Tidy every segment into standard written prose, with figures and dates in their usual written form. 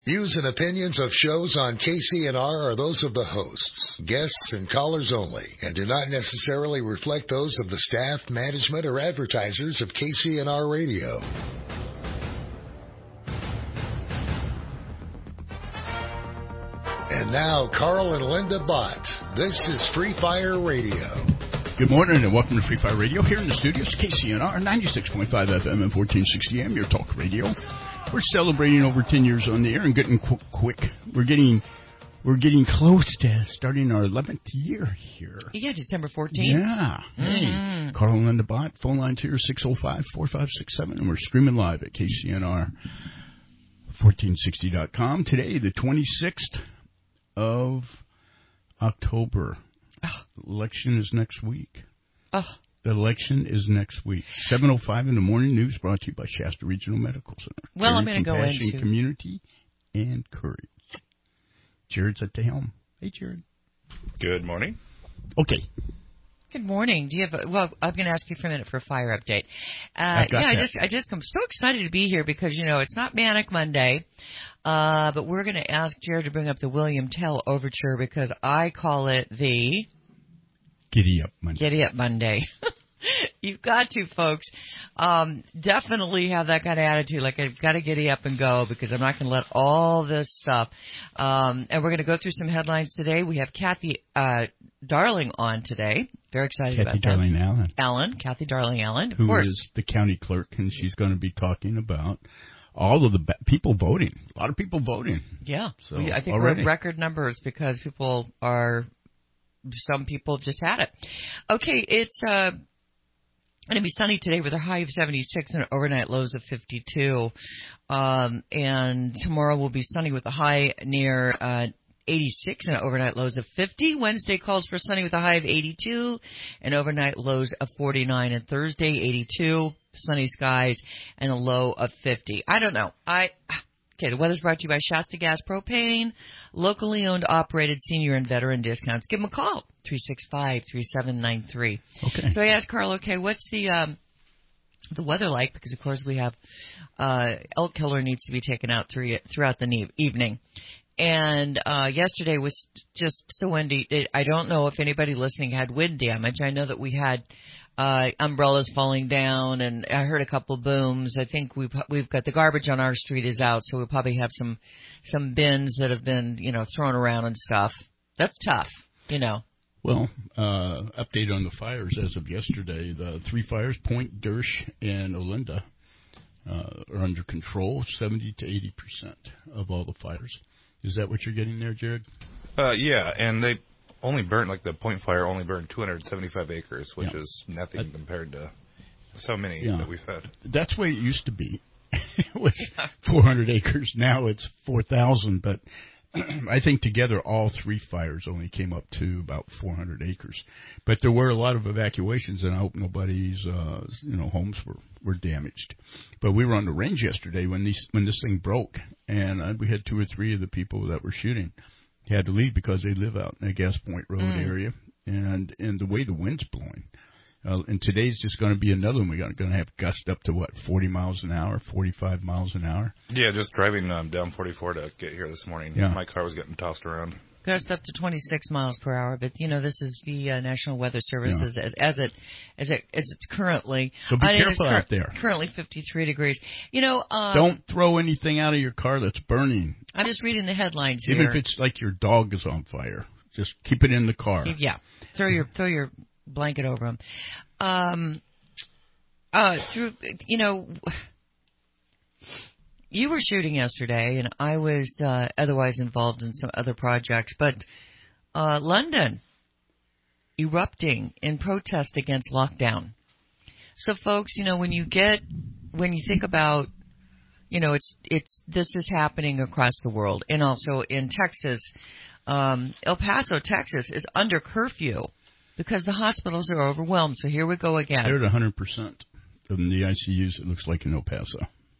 Views and opinions of shows on KCNR are those of the hosts, guests, and callers only, and do not necessarily reflect those of the staff, management, or advertisers of KCNR Radio. And now, Carl and Linda Bott. This is Free Fire Radio. Good morning and welcome to Free Fire Radio here in the studios, KCNR 96.5 FM and 1460 AM, your talk radio. We're celebrating over 10 years on the air and getting quick. We're getting close to starting our 11th year here. Yeah, December 14th. Yeah. Hey, Carl and Linda Bott, phone lines here 605-4567, and we're streaming live at KCNR1460.com. Today, the 26th of October. Election is next week. The election is next week. 7:05 in the morning news brought to you by Shasta Regional Medical Center. Well, I'm going to go into community and courage. Jared's at the helm. Hey, Jared. Good morning. Okay. Good morning. Do you have? I'm going to ask you for a minute for a fire update. I'm so excited to be here because it's not Manic Monday, but we're going to ask Jared to bring up the William Tell Overture because I call it the Giddy Up Monday. Giddy Up Monday. You've got to, folks. Definitely have that kind of attitude. Like, I've got to giddy up and go because I'm not going to let all this stuff. And we're going to go through some headlines today. We have Kathy Darling on today. Very excited about that. Kathy Darling Allen. Kathy Darling Allen. Who is the county clerk, and she's going to be talking about all of the people voting. A lot of people voting. Yeah. So I think we're at record numbers because some people just had it. Okay, it's going to be sunny today with a high of 76 and overnight lows of 52. And tomorrow will be sunny with a high near 86 and overnight lows of 50. Wednesday calls for sunny with a high of 82 and overnight lows of 49. And Thursday, 82, sunny skies and a low of 50. I don't know. Okay, the weather's brought to you by Shasta Gas Propane, locally owned, operated senior and veteran discounts. Give them a call, 365-3793. Okay. So I asked Carl, what's the weather like? Because, of course, we have elk killer needs to be taken out throughout the evening. And yesterday was just so windy. I don't know if anybody listening had wind damage. I know that we had umbrellas falling down, and I heard a couple booms. I think we've got the garbage on our street is out, so we'll probably have some bins that have been thrown around and stuff. That's tough, Well, update on the fires as of yesterday. The 3 fires, Point, Dersh, and Olinda, are under control. 70 to 80% of all the fires. Is that what you're getting there, Jared? Yeah, and they only burnt, the Point fire only burned 275 acres, which is nothing compared to so many that we've had. That's the way it used to be. It was 400 acres. Now it's 4,000, but I think together all 3 fires only came up to about 400 acres. But there were a lot of evacuations, and I hope nobody's homes were damaged. But we were on the range yesterday when this thing broke, and we had 2 or 3 of the people that were shooting had to leave because they live out in the Gas Point Road area, and the way the wind's blowing. And today's just going to be another one. We're going to have gusts up to 40 miles an hour, 45 miles an hour. Yeah, just driving down 44 to get here this morning. Yeah. My car was getting tossed around. Gust up to 26 miles per hour, but this is the National Weather Service as it's currently. So be careful out there. Currently 53 degrees. Don't throw anything out of your car that's burning. I'm just reading the headlines Even here. if it's like your dog is on fire, just keep it in the car. Yeah, throw your blanket over them. You were shooting yesterday, and I was otherwise involved in some other projects. But London erupting in protest against lockdown. So, folks, when you think about, this is happening across the world, and also in Texas. El Paso, Texas, is under curfew because the hospitals are overwhelmed. So here we go again. They're at 100% of the ICUs, it looks like, in El Paso.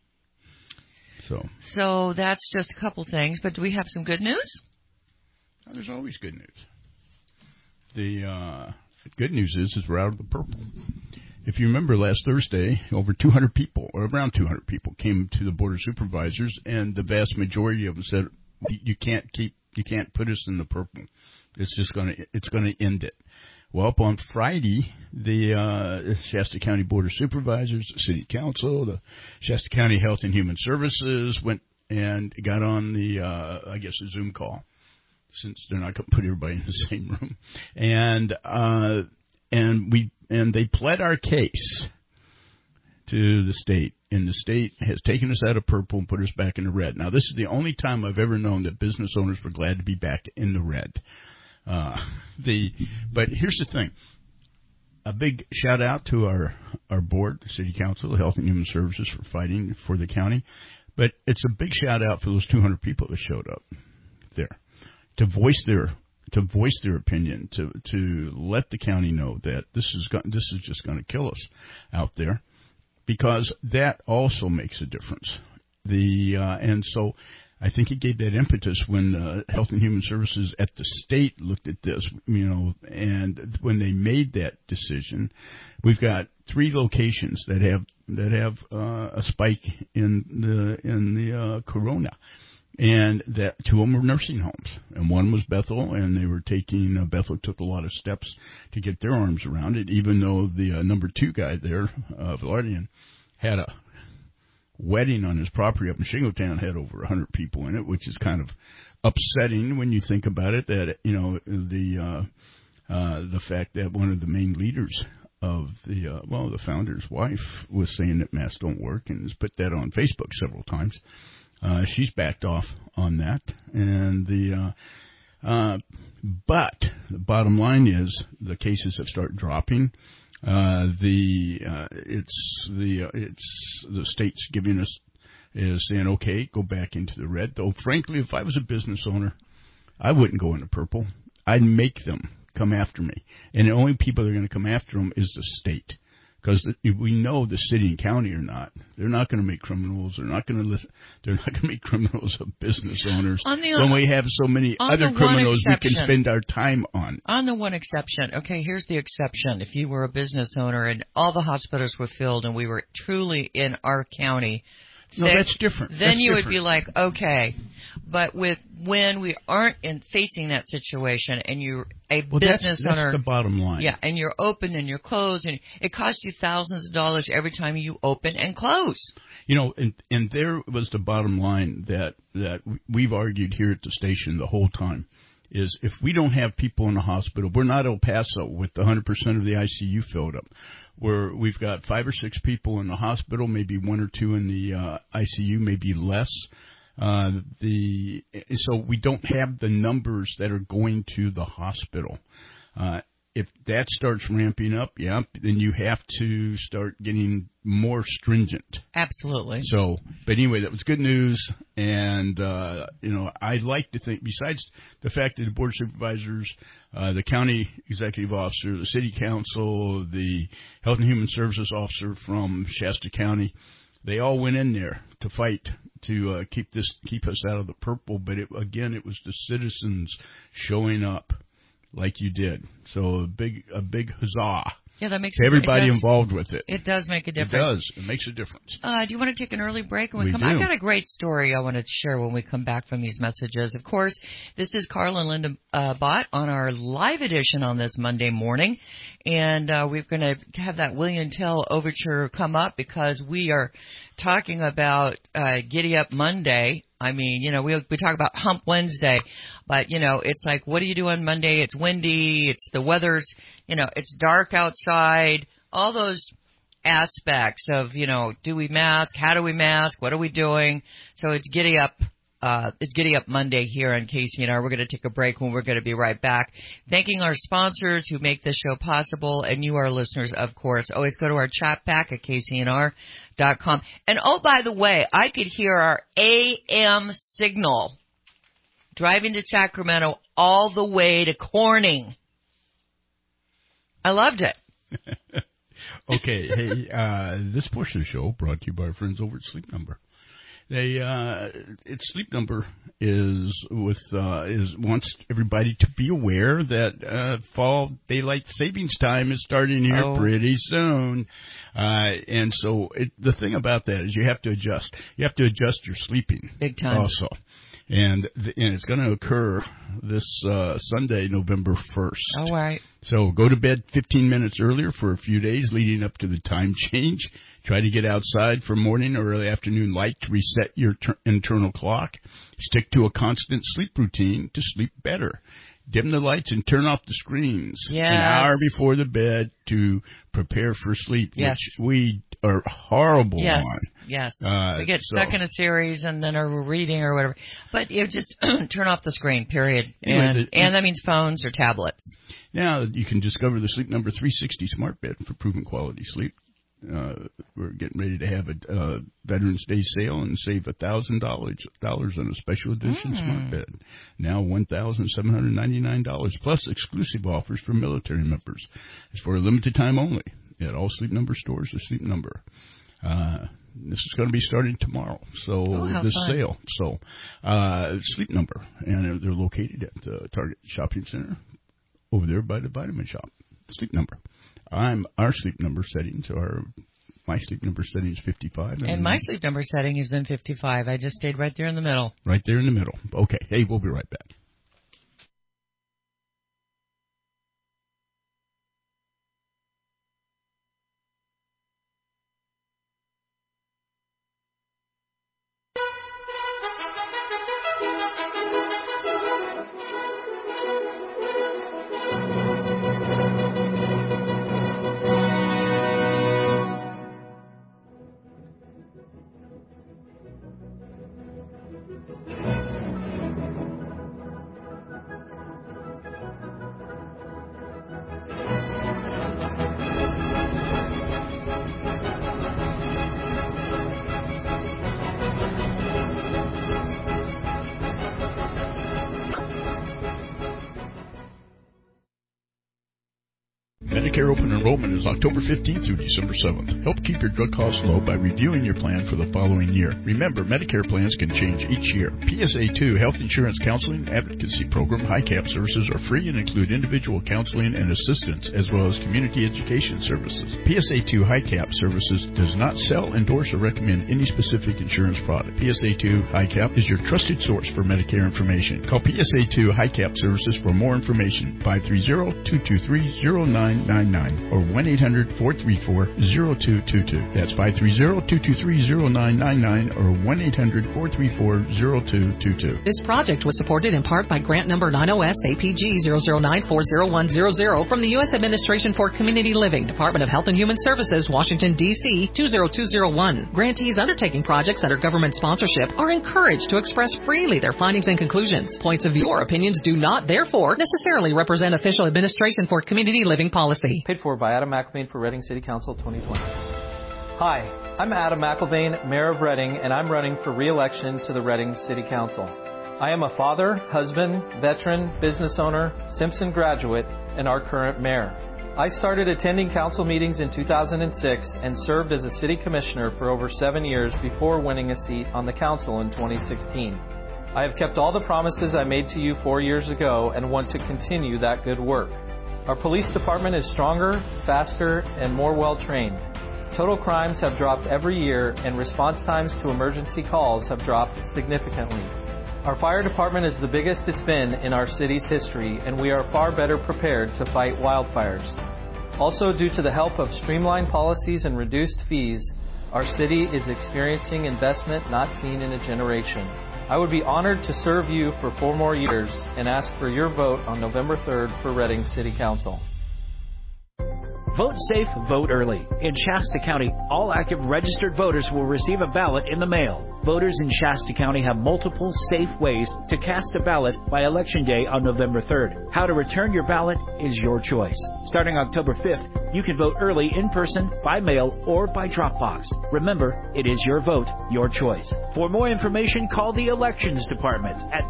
So that's just a couple things. But do we have some good news? There's always good news. The good news is we're out of the purple. if you remember last Thursday, over 200 people, or around 200 people, came to the Board of Supervisors, and the vast majority of them said, you can't put us in the purple. It's going to end it. Well, up on Friday, the Shasta County Board of Supervisors, the City Council, the Shasta County Health and Human Services went and got on the, a Zoom call, since they're not going to put everybody in the same room, and they pled our case to the state, and the state has taken us out of purple and put us back in the red. Now, this is the only time I've ever known that business owners were glad to be back in the red. But here's the thing. A big shout out to our board, the City Council, the Health and Human Services, for fighting for the county. But it's a big shout out for those 200 people that showed up there to voice their opinion, to let the county know that this is just going to kill us out there, because that also makes a difference. And so I think it gave that impetus when Health and Human Services at the state looked at this, and when they made that decision, we've got 3 locations that have a spike in the corona, and that 2 of them are nursing homes, and one was Bethel, and they were Bethel took a lot of steps to get their arms around it, even though the number 2 guy there, Velardian, had a wedding on his property up in Shingletown, had over 100 people in it, which is kind of upsetting when you think about it, that, the fact that one of the main leaders of the founder's wife was saying that masks don't work, and has put that on Facebook several times. She's backed off on that, and but the bottom line is the cases have started dropping. The state's giving us, is saying, okay, go back into the red. Though, frankly, if I was a business owner, I wouldn't go into purple. I'd make them come after me. And the only people that are going to come after them is the state. Because we know the city and county are not. They're not going to make criminals. They're not going to make criminals of business owners when we have so many other criminals we can spend our time on. On the one exception, okay, here's the exception. If you were a business owner and all the hospitals were filled and we were truly in our county, that's different. Then you would be like, okay. But when we aren't facing that situation, and you're a business owner, that's the bottom line. Yeah, and you're open and you're closed, and it costs you thousands of dollars every time you open and close. And there was the bottom line that we've argued here at the station the whole time, is if we don't have people in the hospital, we're not El Paso with 100% of the ICU filled up. We've got 5 or 6 people in the hospital, maybe 1 or 2 in the ICU, maybe less. So we don't have the numbers that are going to the hospital. If that starts ramping up, then you have to start getting more stringent. Absolutely. So, but anyway, that was good news. And, I'd like to think, besides the fact that the Board of Supervisors, the county executive officer, the city council, the Health and Human Services officer from Shasta County, they all went in there to fight to keep us out of the purple. But it was the citizens showing up like you did. So a big huzzah. Yeah, that makes everybody involved with it. It does make a difference. It does. It makes a difference. Do you want to take an early break when we come? Do. I've got a great story I want to share when we come back from these messages. Of course, this is Carl and Linda Bott on our live edition on this Monday morning, and we're going to have that William Tell overture come up because we are talking about Giddy Up Monday. I mean, we talk about Hump Wednesday, but, it's like, what do you do on Monday? It's windy. It's the weather's, it's dark outside. All those aspects of, do we mask? How do we mask? What are we doing? So it's Giddy Up. It's Giddy Up Monday here on KCNR. We're going to take a break when we're going to be right back. Thanking our sponsors who make this show possible, and you, our listeners, of course. Always go to our chat back at KCNR.com. And oh, by the way, I could hear our AM signal driving to Sacramento all the way to Corning. I loved it. Okay, hey, this portion of the show brought to you by our friends over at Sleep Number. Its Sleep Number wants everybody to be aware that fall daylight savings time is starting here pretty soon, and so the thing about that is you have to adjust. You have to adjust your sleeping big time also. And it's going to occur this Sunday, November 1st. All right. So go to bed 15 minutes earlier for a few days leading up to the time change. Try to get outside for morning or early afternoon light to reset your internal clock. Stick to a constant sleep routine to sleep better. Dim the lights and turn off the screens an hour before the bed to prepare for sleep, which we are horrible on. Yes, we get stuck in a series and then are reading or whatever. But you just turn off the screen, period. And that means phones or tablets. Now you can discover the Sleep Number 360 Smart Bed for proven quality sleep. We're getting ready to have a Veterans Day sale and save $1,000 on a special edition smart bed. Now $1,799 plus exclusive offers for military members. It's for a limited time only at all Sleep Number stores. The Sleep Number. This is going to be starting tomorrow. So this sale. So Sleep Number, and they're located at the Target Shopping Center over there by the Vitamin Shop. Sleep Number. Our Sleep Number settings are, my Sleep Number setting is 55. And my Sleep Number setting has been 55. I just stayed right there in the middle. Right there in the middle. Okay. Hey, we'll be right back. Medicare open enrollment is October 15th through December 7th. Help keep your drug costs low by reviewing your plan for the following year. Remember, Medicare plans can change each year. PSA 2 Health Insurance Counseling Advocacy Program HICAP services are free and include individual counseling and assistance as well as community education services. PSA 2 HICAP services does not sell, endorse, or recommend any specific insurance product. PSA 2 HICAP is your trusted source for Medicare information. Call PSA 2 HICAP services for more information. 530-223-0999 or 1-800-434-0222. That's 530-223-0999 or 1-800-434-0222. This project was supported in part by grant number 90S APG 009401000 from the U.S. Administration for Community Living, Department of Health and Human Services, Washington, D.C. 20201. Grantees undertaking projects under government sponsorship are encouraged to express freely their findings and conclusions. Points of view or opinions do not, therefore, necessarily represent official Administration for Community Living policy. Paid for by Adam McElvain for Reading City Council 2020. Hi, I'm Adam McElvain, Mayor of Reading, and I'm running for re-election to the Reading City Council. I am a father, husband, veteran, business owner, Simpson graduate, and our current mayor. I started attending council meetings in 2006 and served as a city commissioner for over 7 years before winning a seat on the council in 2016. I have kept all the promises I made to you 4 years ago and want to continue that good work. Our police department is stronger, faster, and more well-trained. Total crimes have dropped every year, and response times to emergency calls have dropped significantly. Our fire department is the biggest it's been in our city's history, and we are far better prepared to fight wildfires. Also, due to the help of streamlined policies and reduced fees, our city is experiencing investment not seen in a generation. I would be honored to serve you for 4 more years and ask for your vote on November 3rd for Reading City Council. Vote safe, vote early. In Shasta County, all active registered voters will receive a ballot in the mail. Voters in Shasta County have multiple safe ways to cast a ballot by Election Day on November 3rd. How to return your ballot is your choice. Starting October 5th, you can vote early in person, by mail, or by drop box. Remember, it is your vote, your choice. For more information, call the Elections Department at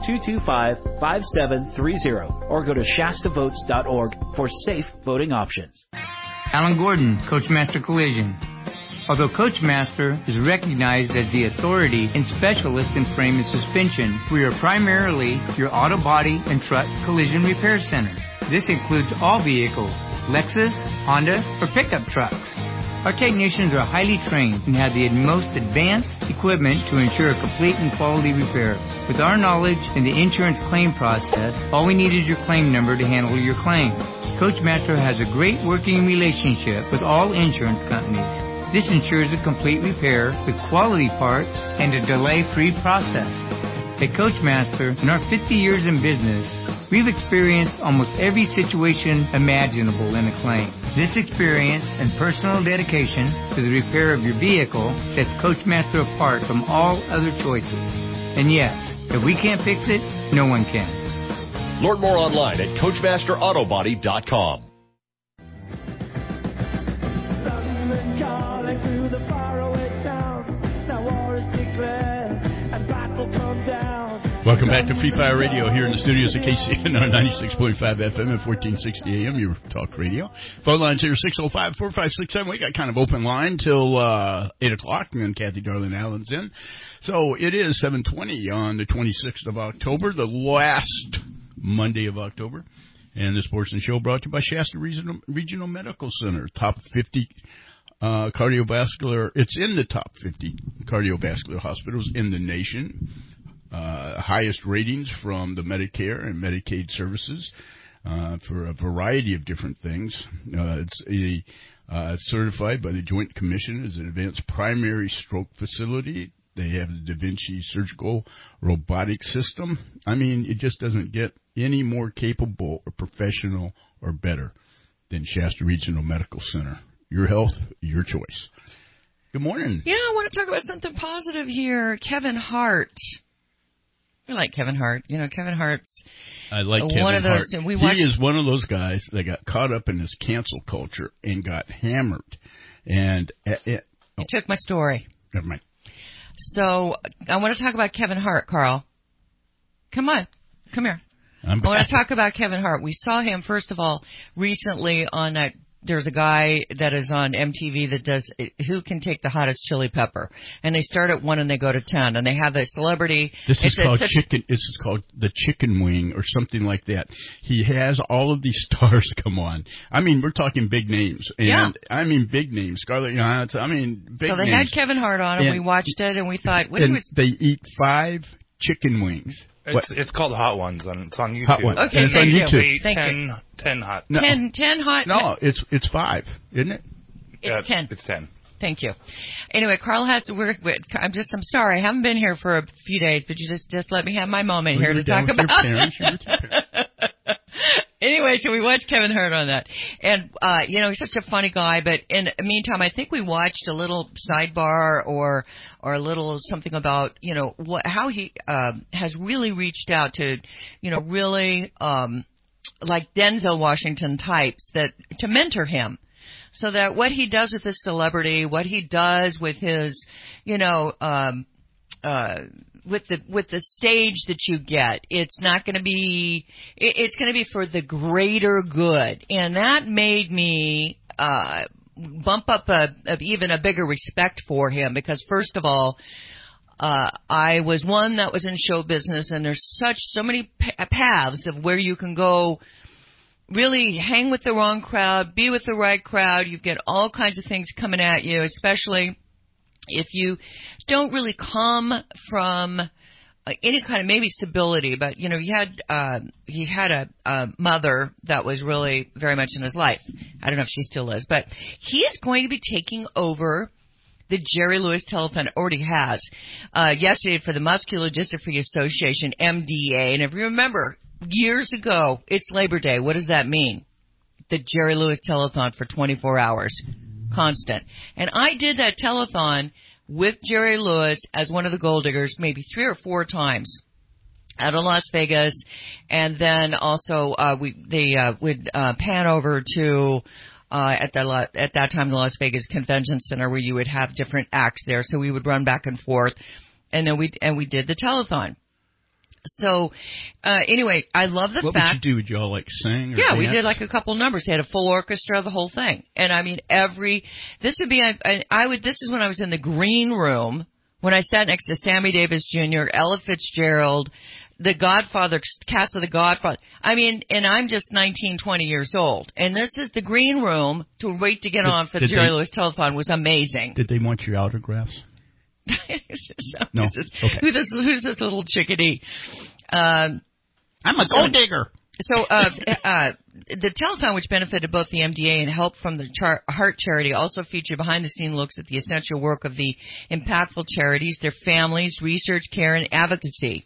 225-5730 or go to shastavotes.org for safe voting options. Alan Gordon, Coachmaster Collision. Although Coachmaster is recognized as the authority and specialist in frame and suspension, we are primarily your auto body and truck collision repair center. This includes all vehicles, Lexus, Honda, or pickup trucks. Our technicians are highly trained and have the most advanced equipment to ensure a complete and quality repair. With our knowledge in the insurance claim process, all we need is your claim number to handle your claim. Coachmaster has a great working relationship with all insurance companies. This ensures a complete repair with quality parts and a delay-free process. At Coachmaster, in our 50 years in business, we've experienced almost every situation imaginable in a claim. This experience and personal dedication to the repair of your vehicle sets Coachmaster apart from all other choices. And yes, if we can't fix it, no one can. Learn more online at CoachmasterAutobody.com. Welcome back to Free Fire Radio here in the studios of KCNR 96.5 FM at 1460 AM, your talk radio. Phone lines here, 605-4567. We got kind of open line till 8 o'clock, and then Kathy Darlene Allen's in. So it is 7:20 on the 26th of October, the last Monday of October. And this portion of the show brought to you by Shasta Regional Medical Center, top 50 cardiovascular. It's in the top 50 cardiovascular hospitals in the nation. Highest ratings from the Medicare and Medicaid services for a variety of different things. It's certified by the Joint Commission as an advanced primary stroke facility. They have the Da Vinci surgical robotic system. I mean, it just doesn't get any more capable or professional or better than Shasta Regional Medical Center. Your health, your choice. Good morning. Yeah, I want to talk about something positive here. Kevin Hart. I like Kevin Hart. You know, Kevin Hart's I like Kevin one of those. Hart. He is one of those guys that got caught up in this cancel culture and got hammered. And You took my story. Never mind. So I want to talk about Kevin Hart, Carl. Come on. Come here. I want to talk about Kevin Hart. We saw him, first of all, recently on that. There's a guy that is on MTV that does Who Can Take the Hottest Chili Pepper, and they start at 1 and they go to 10, and they have a celebrity. This is called the Chicken Wing or something like that. He has all of these stars come on. I mean, we're talking big names, and yeah. I mean big names. Scarlett Johansson. I mean big names. So they had Kevin Hart on, and we watched it, and we thought, they eat 5 chicken wings. It's called Hot Ones. It's on YouTube. Hot Ones. Okay, and it's on YouTube. Thank 10 hot. No. 10 hot. No, it's 5, isn't it? It's 10. It's 10. Thank you. Anyway, Carl has to work with. I'm sorry. I haven't been here for a few days, but you just let me have my moment here to talk about. Anyway, so we watched Kevin Hart on that. And, he's such a funny guy. But in the meantime, I think we watched a little sidebar or a little something about, how he has really reached out to, really like Denzel Washington types to mentor him. So that what he does with his celebrity, what he does with his, with the stage that you get, it's not going to be, it's going to be for the greater good. And that made me, bump up even a bigger respect for him because first of all, I was one that was in show business and there's so many paths of where you can go really hang with the wrong crowd, be with the right crowd. You get all kinds of things coming at you, especially if you don't really come from any kind of maybe stability, but he had a mother that was really very much in his life. I don't know if she still is, but he is going to be taking over the Jerry Lewis Telethon. Already has yesterday for the Muscular Dystrophy Association, MDA, and if you remember years ago, it's Labor Day. What does that mean? The Jerry Lewis Telethon for 24 hours, constant. And I did that telethon with Jerry Lewis as one of the gold diggers maybe 3 or 4 times out of Las Vegas, and then also they would pan over to at that time the Las Vegas Convention Center where you would have different acts there, so we would run back and forth, and then we did the telethon. So, anyway, I love the fact. What would you do? Would you all like sing? Or yeah, dance? We did like a couple numbers. They had a full orchestra, the whole thing. And I mean, this is when I was in the green room when I sat next to Sammy Davis Jr., Ella Fitzgerald, the Godfather, cast of the Godfather. I mean, and I'm just 19, 20 years old. And this is the green room to wait to get on for the Jerry Lewis Telethon was amazing. Did they want your autographs? No. Okay. Who's this little chickadee? I'm a gold digger. So the telethon, which benefited both the MDA and help from the Heart Charity, also featured behind-the-scenes looks at the essential work of the impactful charities, their families, research, care, and advocacy.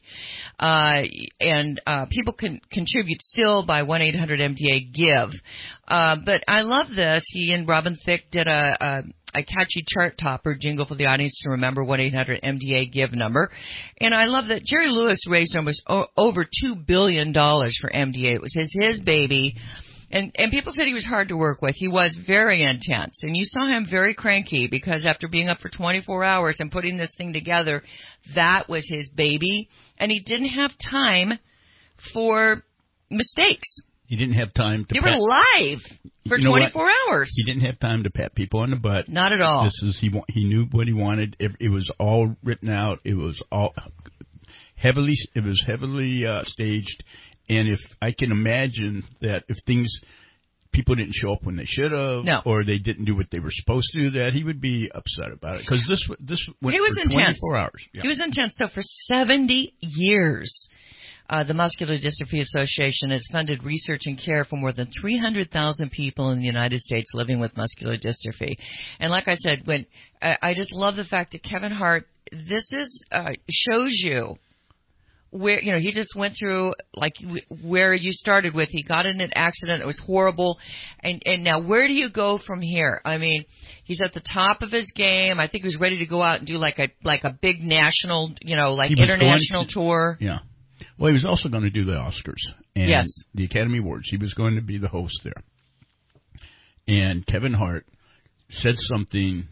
And people can contribute still by 1-800-MDA-GIVE. But I love this. He and Robin Thicke did a catchy chart topper jingle for the audience to remember 1-800-MDA-GIVE number. And I love that Jerry Lewis raised almost over $2 billion for MDA. It was his baby. And people said he was hard to work with. He was very intense. And you saw him very cranky because after being up for 24 hours and putting this thing together, that was his baby. And he didn't have time for mistakes. He didn't have time to. They were live for 24 hours. He didn't have time to pat people on the butt. Not at all. He knew what he wanted. It was all written out. It was all heavily staged. And if I can imagine that if people didn't show up when they should have, or they didn't do what they were supposed to do, that he would be upset about it because this went for 24 hours. Yeah. He was intense. So for 70 years. The Muscular Dystrophy Association has funded research and care for more than 300,000 people in the United States living with muscular dystrophy. And like I said, I just love the fact that Kevin Hart, this shows you where, he just went through like where you started with. He got in an accident. It was horrible. And now where do you go from here? I mean, he's at the top of his game. I think he was ready to go out and do like a big national, international tour. Yeah. Well, he was also going to do the Oscars and the Academy Awards. He was going to be the host there. And Kevin Hart said something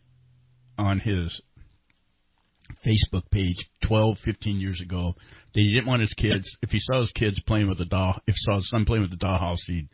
on his Facebook page 12, 15 years ago that he didn't want his kids, if he saw his kids playing with a doll, if he saw his son playing with a dollhouse, he'd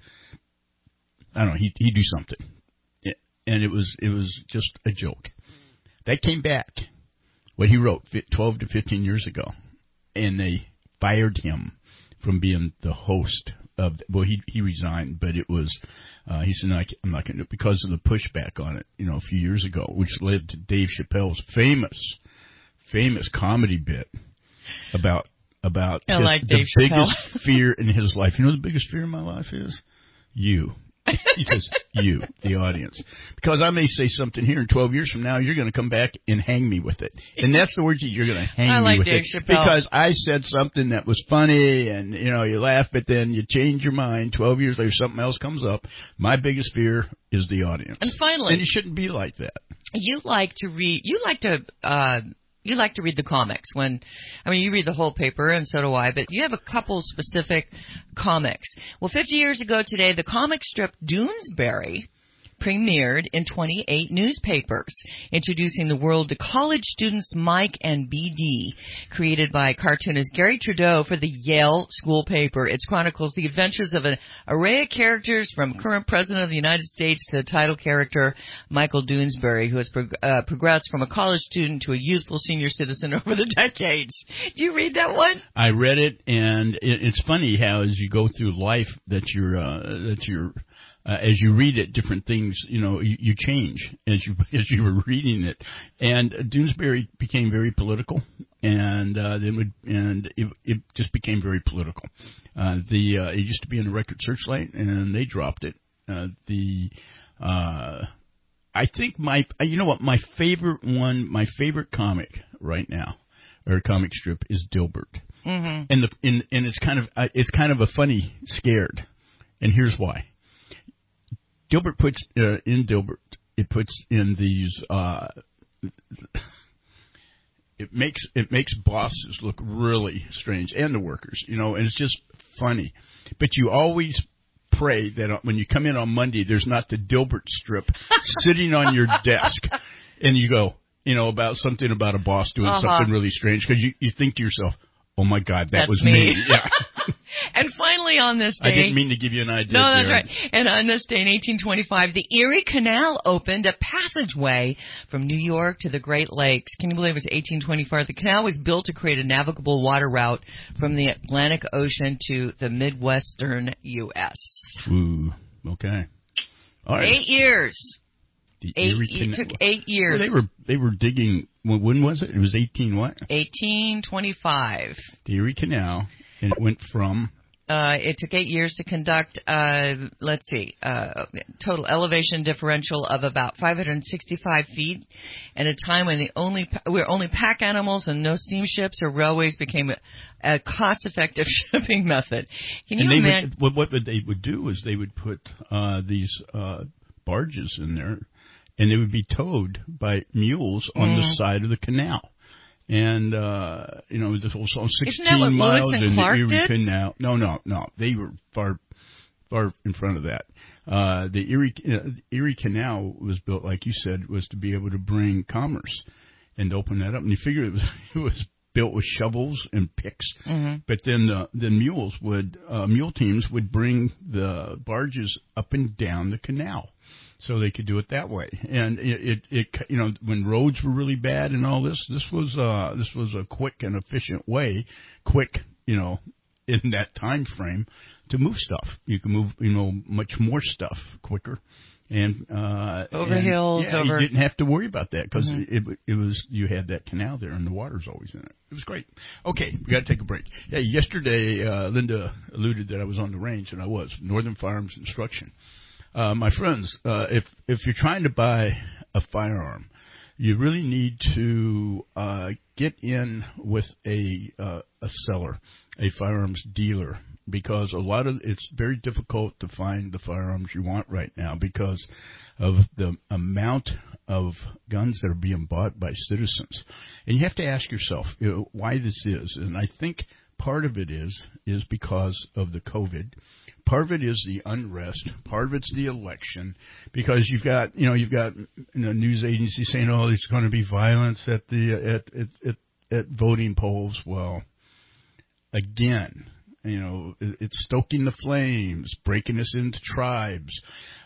do something. And it was just a joke. That came back, what he wrote 12 to 15 years ago. And they fired him from being the host of. Well, he resigned, but it was. He said, "No, I'm not going to do it," because of the pushback on it. A few years ago, which led to Dave Chappelle's famous comedy bit about the biggest fear in his life. The biggest fear in my life is you. He says, you, the audience. Because I may say something here in 12 years from now, you're going to come back and hang me with it. And that's the word you're going to hang me with Dave it. Chappelle. Because I said something that was funny and, you laugh, but then you change your mind. 12 years later, something else comes up. My biggest fear is the audience. And finally. And you shouldn't be like that. You like to read the comics you read the whole paper, and so do I, but you have a couple specific comics. Well, 50 years ago today, the comic strip Doonesbury premiered in 28 newspapers, introducing the world to college students Mike and BD, created by cartoonist Gary Trudeau for the Yale school paper. It chronicles the adventures of an array of characters from current President of the United States to the title character Michael Doonesbury, who has progressed from a college student to a youthful senior citizen over the decades. Do you read that one? I read it, and it's funny how as you go through life that you're as you read it, different things, you change as you were reading it. And Doonesbury became very political, and it just became very political. It used to be in the Record Searchlight, and they dropped it. I think my favorite comic right now, or comic strip, is Dilbert. Mm-hmm. And it's kind of a funny scared, and here's why. Dilbert puts in these. It makes bosses look really strange, and the workers, and it's just funny. But you always pray that when you come in on Monday, there's not the Dilbert strip sitting on your desk, and you go, about something about a boss doing something really strange, because you think to yourself, Oh, my God, That's was me. Yeah. And finally on this day... I didn't mean to give you an idea. No, that's there. right. And on this day in 1825, the Erie Canal opened, a passageway from New York to the Great Lakes. Can you believe it was 1825? The canal was built to create a navigable water route from the Atlantic Ocean to the Midwestern U.S. Ooh, okay. All right. 8 years. It took 8 years. Well, they were digging. When was it? It was 1825. The Erie Canal, and it went from. It took 8 years to conduct. Total elevation differential of about 565 feet, at a time when only pack animals and no steamships or railways became a cost-effective shipping method. Can you imagine? What they would do is they would put these barges in there. And they would be towed by mules on the side of the canal. And, this was 16 miles in the Erie Canal. No. They were far in front of that. The Erie Canal was built, like you said, was to be able to bring commerce and open that up. And you figure it was built with shovels and picks. Mm-hmm. But then the mule teams would bring the barges up and down the canal. So they could do it that way, and it when roads were really bad and all this was a quick and efficient way, in that time frame to move stuff. You can move much more stuff quicker, and over hills. You didn't have to worry about that because it was you had that canal there and the water's always in it. It was great. Okay, we got to take a break. Yeah, yesterday Linda alluded that I was on the range, and I was Northern Firearms Instruction. My friends, if you're trying to buy a firearm, you really need to get in with a seller, a firearms dealer, because it's very difficult to find the firearms you want right now because of the amount of guns that are being bought by citizens. And you have to ask yourself why this is. And I think part of it is because of the COVID. Part of it is the unrest. Part of it's the election, because you've got news agencies saying, "Oh, there's going to be violence at voting polls." Well, again, it's stoking the flames, breaking us into tribes,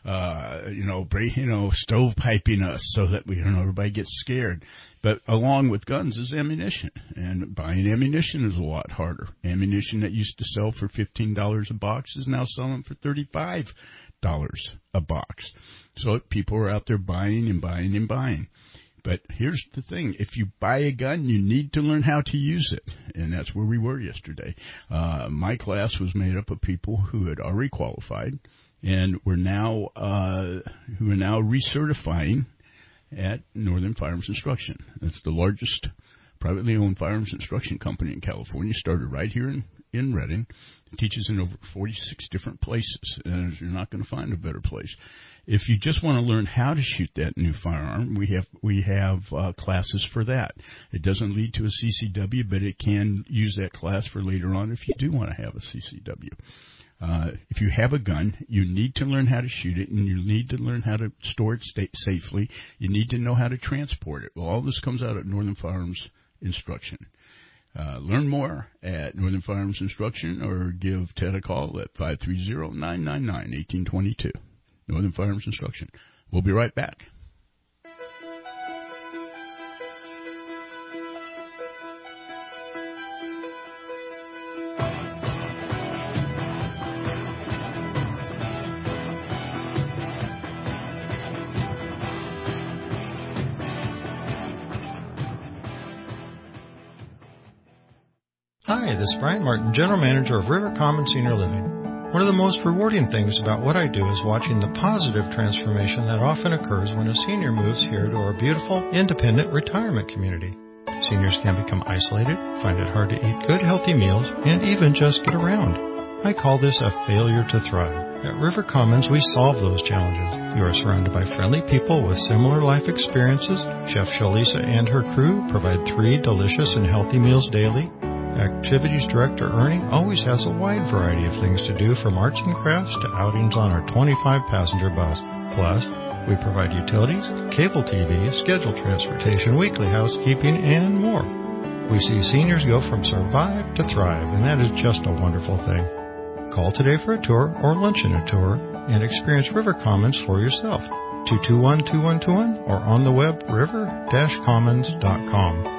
stovepiping us so that everybody gets scared. But along with guns is ammunition, and buying ammunition is a lot harder. Ammunition that used to sell for $15 a box is now selling for $35 a box. So people are out there buying and buying and buying. But here's the thing. If you buy a gun, you need to learn how to use it. And that's where we were yesterday. My class was made up of people who had already qualified and were now recertifying at Northern Firearms Instruction. It's the largest privately owned firearms instruction company in California. Started right here in Redding. It teaches in over 46 different places, and you're not going to find a better place. If you just want to learn how to shoot that new firearm, we have classes for that. It doesn't lead to a CCW, but it can use that class for later on if you do want to have a CCW. If you have a gun, you need to learn how to shoot it, and you need to learn how to store it safely. You need to know how to transport it. Well, all this comes out at Northern Firearms Instruction. Learn more at Northern Firearms Instruction, or give Ted a call at 530-999-1822. Northern Firearms Instruction. We'll be right back. Hi, this is Brian Martin, General Manager of River Common Senior Living. One of the most rewarding things about what I do is watching the positive transformation that often occurs when a senior moves here to our beautiful, independent retirement community. Seniors can become isolated, find it hard to eat good, healthy meals, and even just get around. I call this a failure to thrive. At River Commons, we solve those challenges. You are surrounded by friendly people with similar life experiences. Chef Shalisa and her crew provide 3 delicious and healthy meals daily. Activities Director Ernie always has a wide variety of things to do, from arts and crafts to outings on our 25-passenger bus. Plus, we provide utilities, cable TV, scheduled transportation, weekly housekeeping, and more. We see seniors go from survive to thrive, and that is just a wonderful thing. Call today for a tour or lunch in a tour and experience River Commons for yourself. 221-2121 or on the web river-commons.com.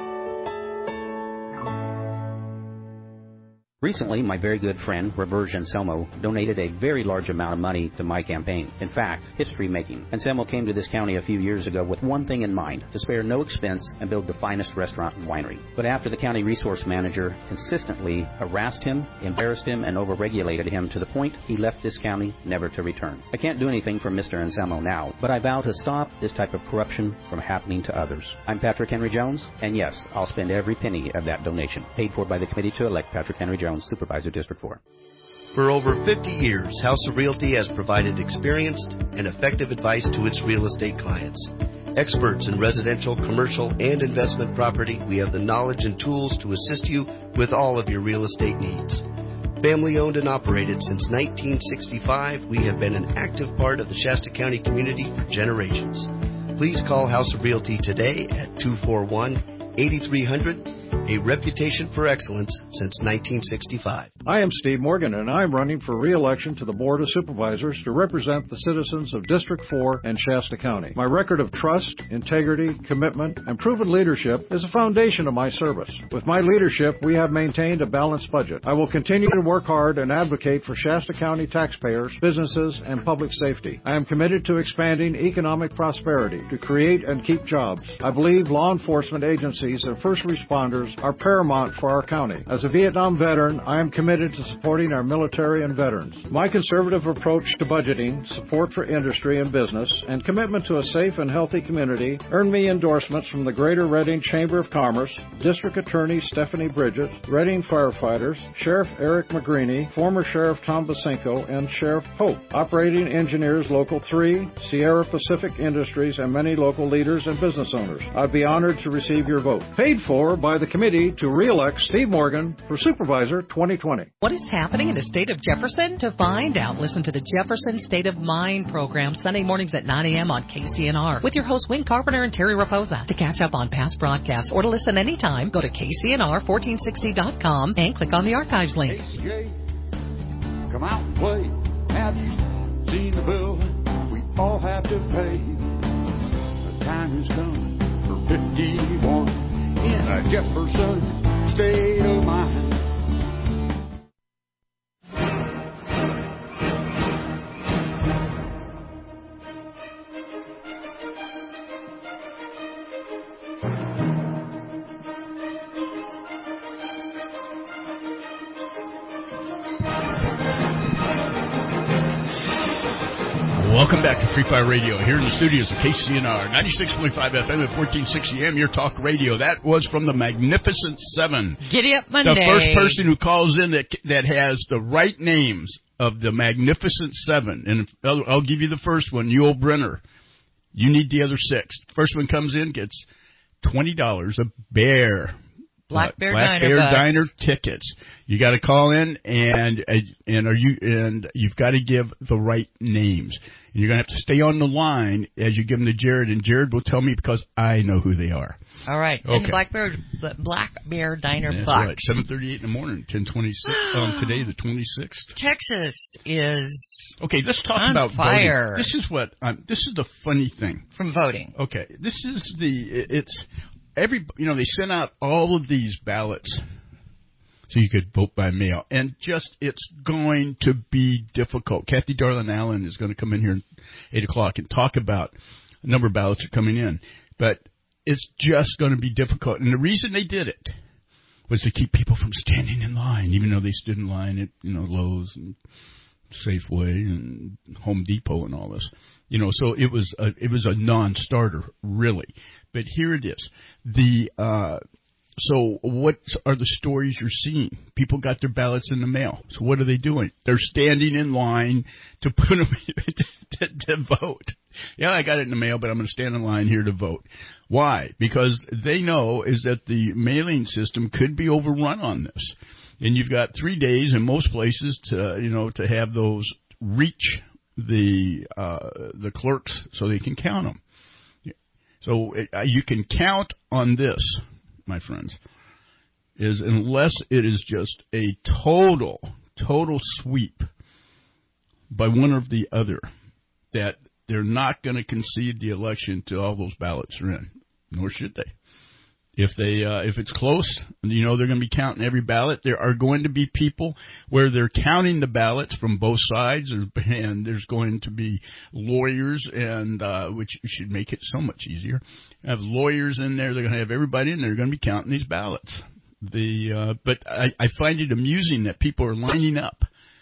Recently, my very good friend, Roberge Anselmo, donated a very large amount of money to my campaign. In fact, history-making. Anselmo came to this county a few years ago with one thing in mind, to spare no expense and build the finest restaurant and winery. But after the county resource manager consistently harassed him, embarrassed him, and overregulated him to the point he left this county never to return. I can't do anything for Mr. Anselmo now, but I vow to stop this type of corruption from happening to others. I'm Patrick Henry Jones, and yes, I'll spend every penny of that donation, paid for by the committee to elect Patrick Henry Jones, Supervisor, District 4. For over 50 years, House of Realty has provided experienced and effective advice to its real estate clients. Experts in residential, commercial, and investment property, we have the knowledge and tools to assist you with all of your real estate needs. Family owned and operated since 1965, we have been an active part of the Shasta County community for generations. Please call House of Realty today at 241-8300. A reputation for excellence since 1965. I am Steve Morgan, and I'm running for re-election to the Board of Supervisors to represent the citizens of District 4 and Shasta County. My record of trust, integrity, commitment, and proven leadership is a foundation of my service. With my leadership, we have maintained a balanced budget. I will continue to work hard and advocate for Shasta County taxpayers, businesses, and public safety. I am committed to expanding economic prosperity to create and keep jobs. I believe law enforcement agencies and first responders are paramount for our county. As a Vietnam veteran, I am committed to supporting our military and veterans. My conservative approach to budgeting, support for industry and business, and commitment to a safe and healthy community earned me endorsements from the Greater Reading Chamber of Commerce, District Attorney Stephanie Bridges, Reading firefighters, Sheriff Eric McGreeny, former Sheriff Tom Basinko, and Sheriff Pope, Operating Engineers Local 3, Sierra Pacific Industries, and many local leaders and business owners. I'd be honored to receive your vote. Paid for by the committee to re-elect Steve Morgan for Supervisor 2020. What is happening in the state of Jefferson? To find out, listen to the Jefferson State of Mind program Sunday mornings at 9 a.m. on KCNR with your hosts Wayne Carpenter and Terry Raposa. To catch up on past broadcasts or to listen anytime, go to KCNR1460.com and click on the archives link. KCJ, come out and play. Have you seen the bill we all have to pay? The time has come for 51. In a Jefferson state of mind. Welcome back to Free Fire Radio here in the studios of KCNR 96.5 FM at 1460 AM, your talk radio. That was from the Magnificent Seven. Giddy Up Monday. The first person who calls in that has the right names of the Magnificent Seven. And I'll give you the first one, Yul Brenner. You need the other six. First one comes in, gets $20 a bear. Black Bear Diner tickets. You got to call in and you've got to give the right names. And you're going to have to stay on the line as you give them to Jared, and Jared will tell me because I know who they are. All right. Okay. And the Black Bear Diner That's Bucks. Right. 7:38 in the morning, 10:26 on today, the 26th. Texas is okay. Let's talk on about fire. voting. This is what this is the funny thing from voting. Okay, this is they sent out all of these ballots so you could vote by mail, and it's going to be difficult. Kathy Darlin Allen is going to come in here at 8 o'clock and talk about a number of ballots are coming in, but it's just going to be difficult. And the reason they did it was to keep people from standing in line, even though they stood in line at Lowe's and Safeway and Home Depot and all this. So it was a non-starter, really. But here it is. So what are the stories you're seeing? People got their ballots in the mail. So what are they doing? They're standing in line to put them to vote. Yeah, I got it in the mail, but I'm going to stand in line here to vote. Why? Because they know is that the mailing system could be overrun on this. And you've got 3 days in most places to have those reach the clerks so they can count them. So you can count on this, my friends. is unless it is just a total sweep by one or the other, that they're not going to concede the election till all those ballots are in, nor should they. If it's close, they're going to be counting every ballot. There are going to be people where they're counting the ballots from both sides, and there's going to be lawyers, and which should make it so much easier. Have lawyers in there. They're going to have everybody in there. They're going to be counting these ballots. But I find it amusing that people are lining up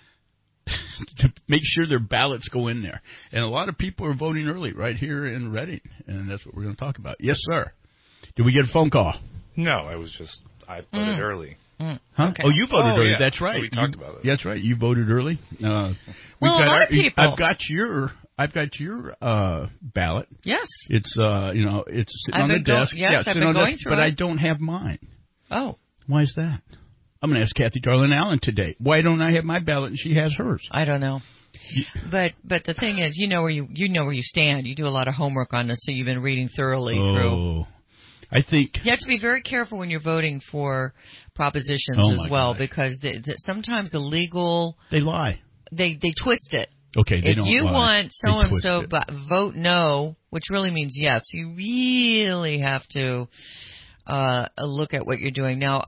to make sure their ballots go in there, and a lot of people are voting early right here in Reading, and that's what we're going to talk about. Yes, sir. Did we get a phone call? No, I voted early. Huh? Okay. Oh, you voted early. Yeah. That's right. We talked about it. That's right. You voted early. A lot of people. I've got your ballot. Yes. It's it's sitting on the desk. Yes, I've been going through it. But I don't have mine. Oh. Why is that? I'm going to ask Kathy Darlin Allen today. Why don't I have my ballot and she has hers? I don't know. But the thing is, you know where you stand. You do a lot of homework on this, so you've been reading thoroughly through. I think you have to be very careful when you're voting for propositions as well, because sometimes the legal they lie. They twist it. Okay, they if don't you lie. Want so and so, but vote no, which really means yes. You really have to look at what you're doing. Now,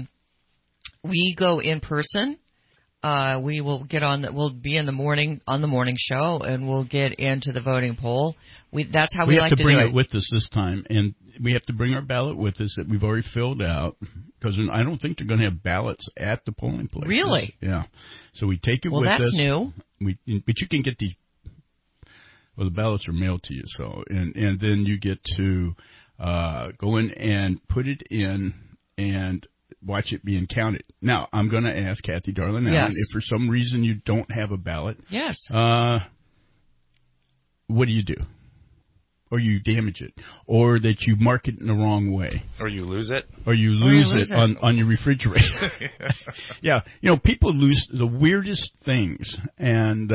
we go in person. We will get on. We'll be in the morning on the morning show, and we'll get into the voting poll. That's how we like to do it. We have to bring it with us this time, and we have to bring our ballot with us that we've already filled out, because I don't think they're going to have ballots at the polling place. Really? Yeah. So we take it with us. Well, that's new. But you can get these. Well, the ballots are mailed to you, so and then you get to go in and put it in and watch it being counted. Now, I'm going to ask Kathy Darlin Allen, if for some reason you don't have a ballot, what do you do? Or you damage it, or that you mark it in the wrong way, or you lose it, on your refrigerator. Yeah, people lose the weirdest things, and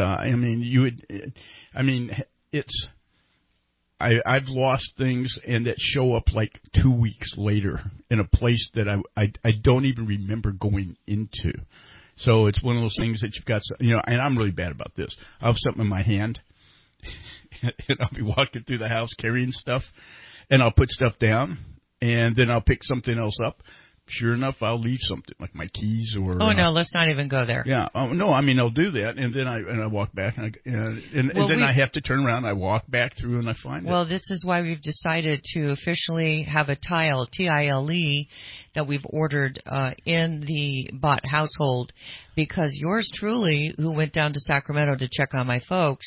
I've lost things and that show up like 2 weeks later in a place that I don't even remember going into. So it's one of those things that you've got, and I'm really bad about this. I'll have something in my hand, and I'll be walking through the house carrying stuff, and I'll put stuff down, and then I'll pick something else up. Sure enough, I'll leave something like my keys or. Oh no, let's not even go there. Yeah, no, I'll do that, and then I walk back, and then I have to turn around. I walk back through, and I find it. Well, this is why we've decided to officially have a tile, TILE, that we've ordered in the Bott household, because yours truly, who went down to Sacramento to check on my folks,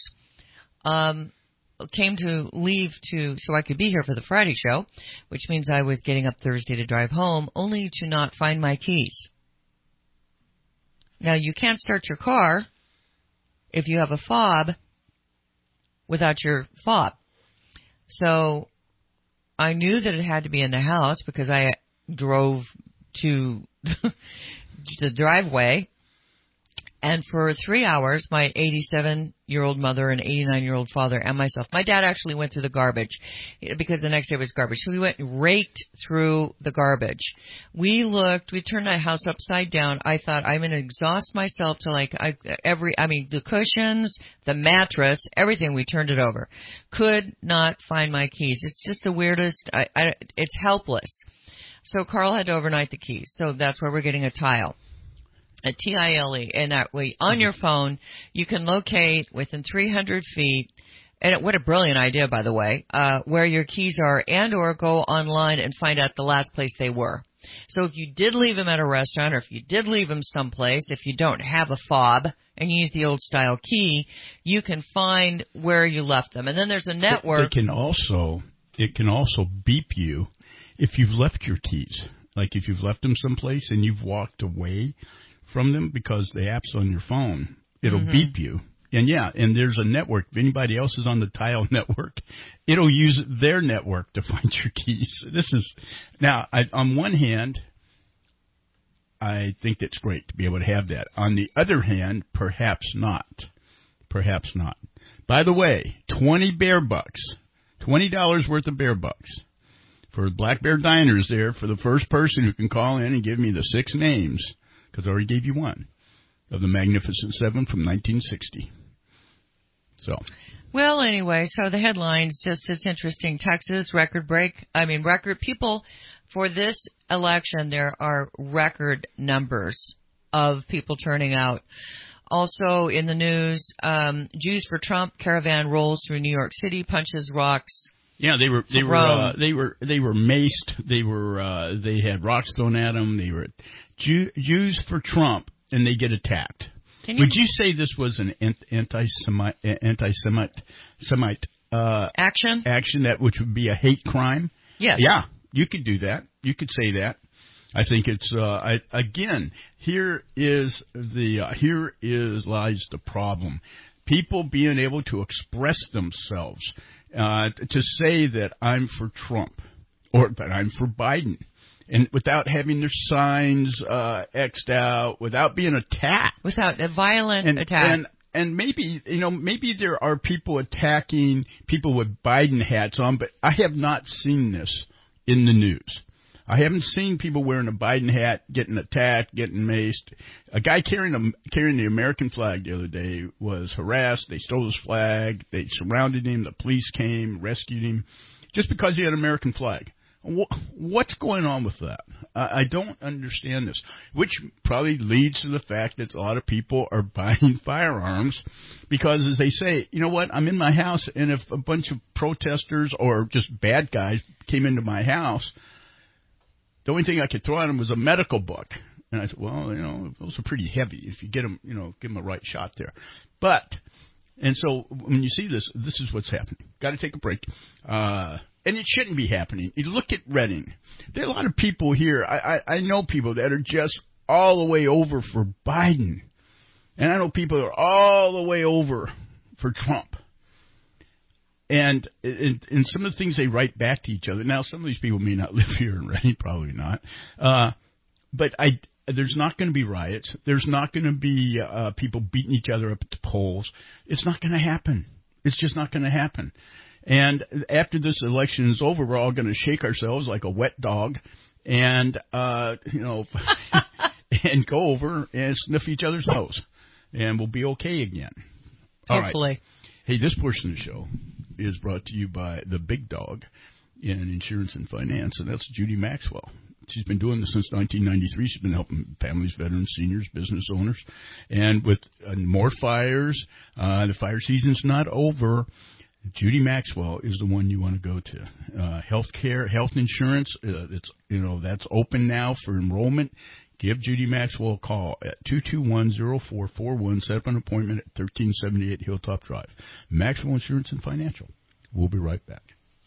came to leave so I could be here for the Friday show, which means I was getting up Thursday to drive home, only to not find my keys. Now, you can't start your car if you have a fob without your fob. So I knew that it had to be in the house because I drove to the driveway. And for 3 hours, my 87-year-old mother and 89-year-old father and myself, my dad actually went through the garbage because the next day was garbage. So we went and raked through the garbage. We turned that house upside down. I thought, I'm going to exhaust myself to the cushions, the mattress, everything. We turned it over. Could not find my keys. It's just the weirdest. It's helpless. So Carl had to overnight the keys. So that's where we're getting a tile. A TILE, and that way on your phone you can locate within 300 feet, and what a brilliant idea, by the way, where your keys are, and or go online and find out the last place they were. So if you did leave them at a restaurant, or if you did leave them someplace, if you don't have a fob and you use the old style key, you can find where you left them. And then there's a network. It can also beep you if you've left your keys. Like if you've left them someplace and you've walked away from them, because the app's on your phone, it'll beep you. And and there's a network. If anybody else is on the Tile network, it'll use their network to find your keys. On one hand, I think that's great to be able to have that. On the other hand, perhaps not. Perhaps not. By the way, $20 worth of bear bucks for Black Bear Diners there, for the first person who can call in and give me the 6 names, because I already gave you one, of the Magnificent Seven from 1960. So. Well, anyway, so the headlines, just it's interesting. Texas, record people for this election. There are record numbers of people turning out. Also in the news, Jews for Trump caravan rolls through New York City, punches rocks. Yeah, they were maced. They had rocks thrown at them. They were Jews for Trump, and they get attacked. Would you say this was an anti-Semite action which would be a hate crime? Yes. Yeah, you could do that. You could say that. I think it's here lies the problem. People being able to express themselves, to say that I'm for Trump or that I'm for Biden, and without having their signs X'd out, without being attacked, without a violent attack. And maybe there are people attacking people with Biden hats on, but I have not seen this in the news. I haven't seen people wearing a Biden hat getting attacked, getting maced. A guy carrying the American flag the other day was harassed. They stole his flag. They surrounded him. The police came, rescued him, just because he had an American flag. What's going on with that? I don't understand this, which probably leads to the fact that a lot of people are buying firearms because, as they say, you know what, I'm in my house, and if a bunch of protesters or just bad guys came into my house, the only thing I could throw at them was a medical book. And I said, well, those are pretty heavy. If you get them, give them a right shot there. And so when you see this is what's happening. Got to take a break. And it shouldn't be happening. You look at Reading. There are a lot of people here. I know people that are just all the way over for Biden. And I know people that are all the way over for Trump. And some of the things they write back to each other. Now, some of these people may not live here in Reading, probably not. But there's not going to be riots. There's not going to be people beating each other up at the polls. It's not going to happen. It's just not going to happen. And after this election is over, we're all going to shake ourselves like a wet dog and, and go over and sniff each other's nose. And we'll be okay again. Hopefully. All right. Hey, this portion of the show is brought to you by the big dog in insurance and finance, and that's Judy Maxwell. She's been doing this since 1993. She's been helping families, veterans, seniors, business owners. And with more fires, the fire season's not over. Judy Maxwell is the one you want to go to. Health insurance, that's open now for enrollment. Give Judy Maxwell a call at 221-0441. Set up an appointment at 1378 Hilltop Drive. Maxwell Insurance and Financial. We'll be right back.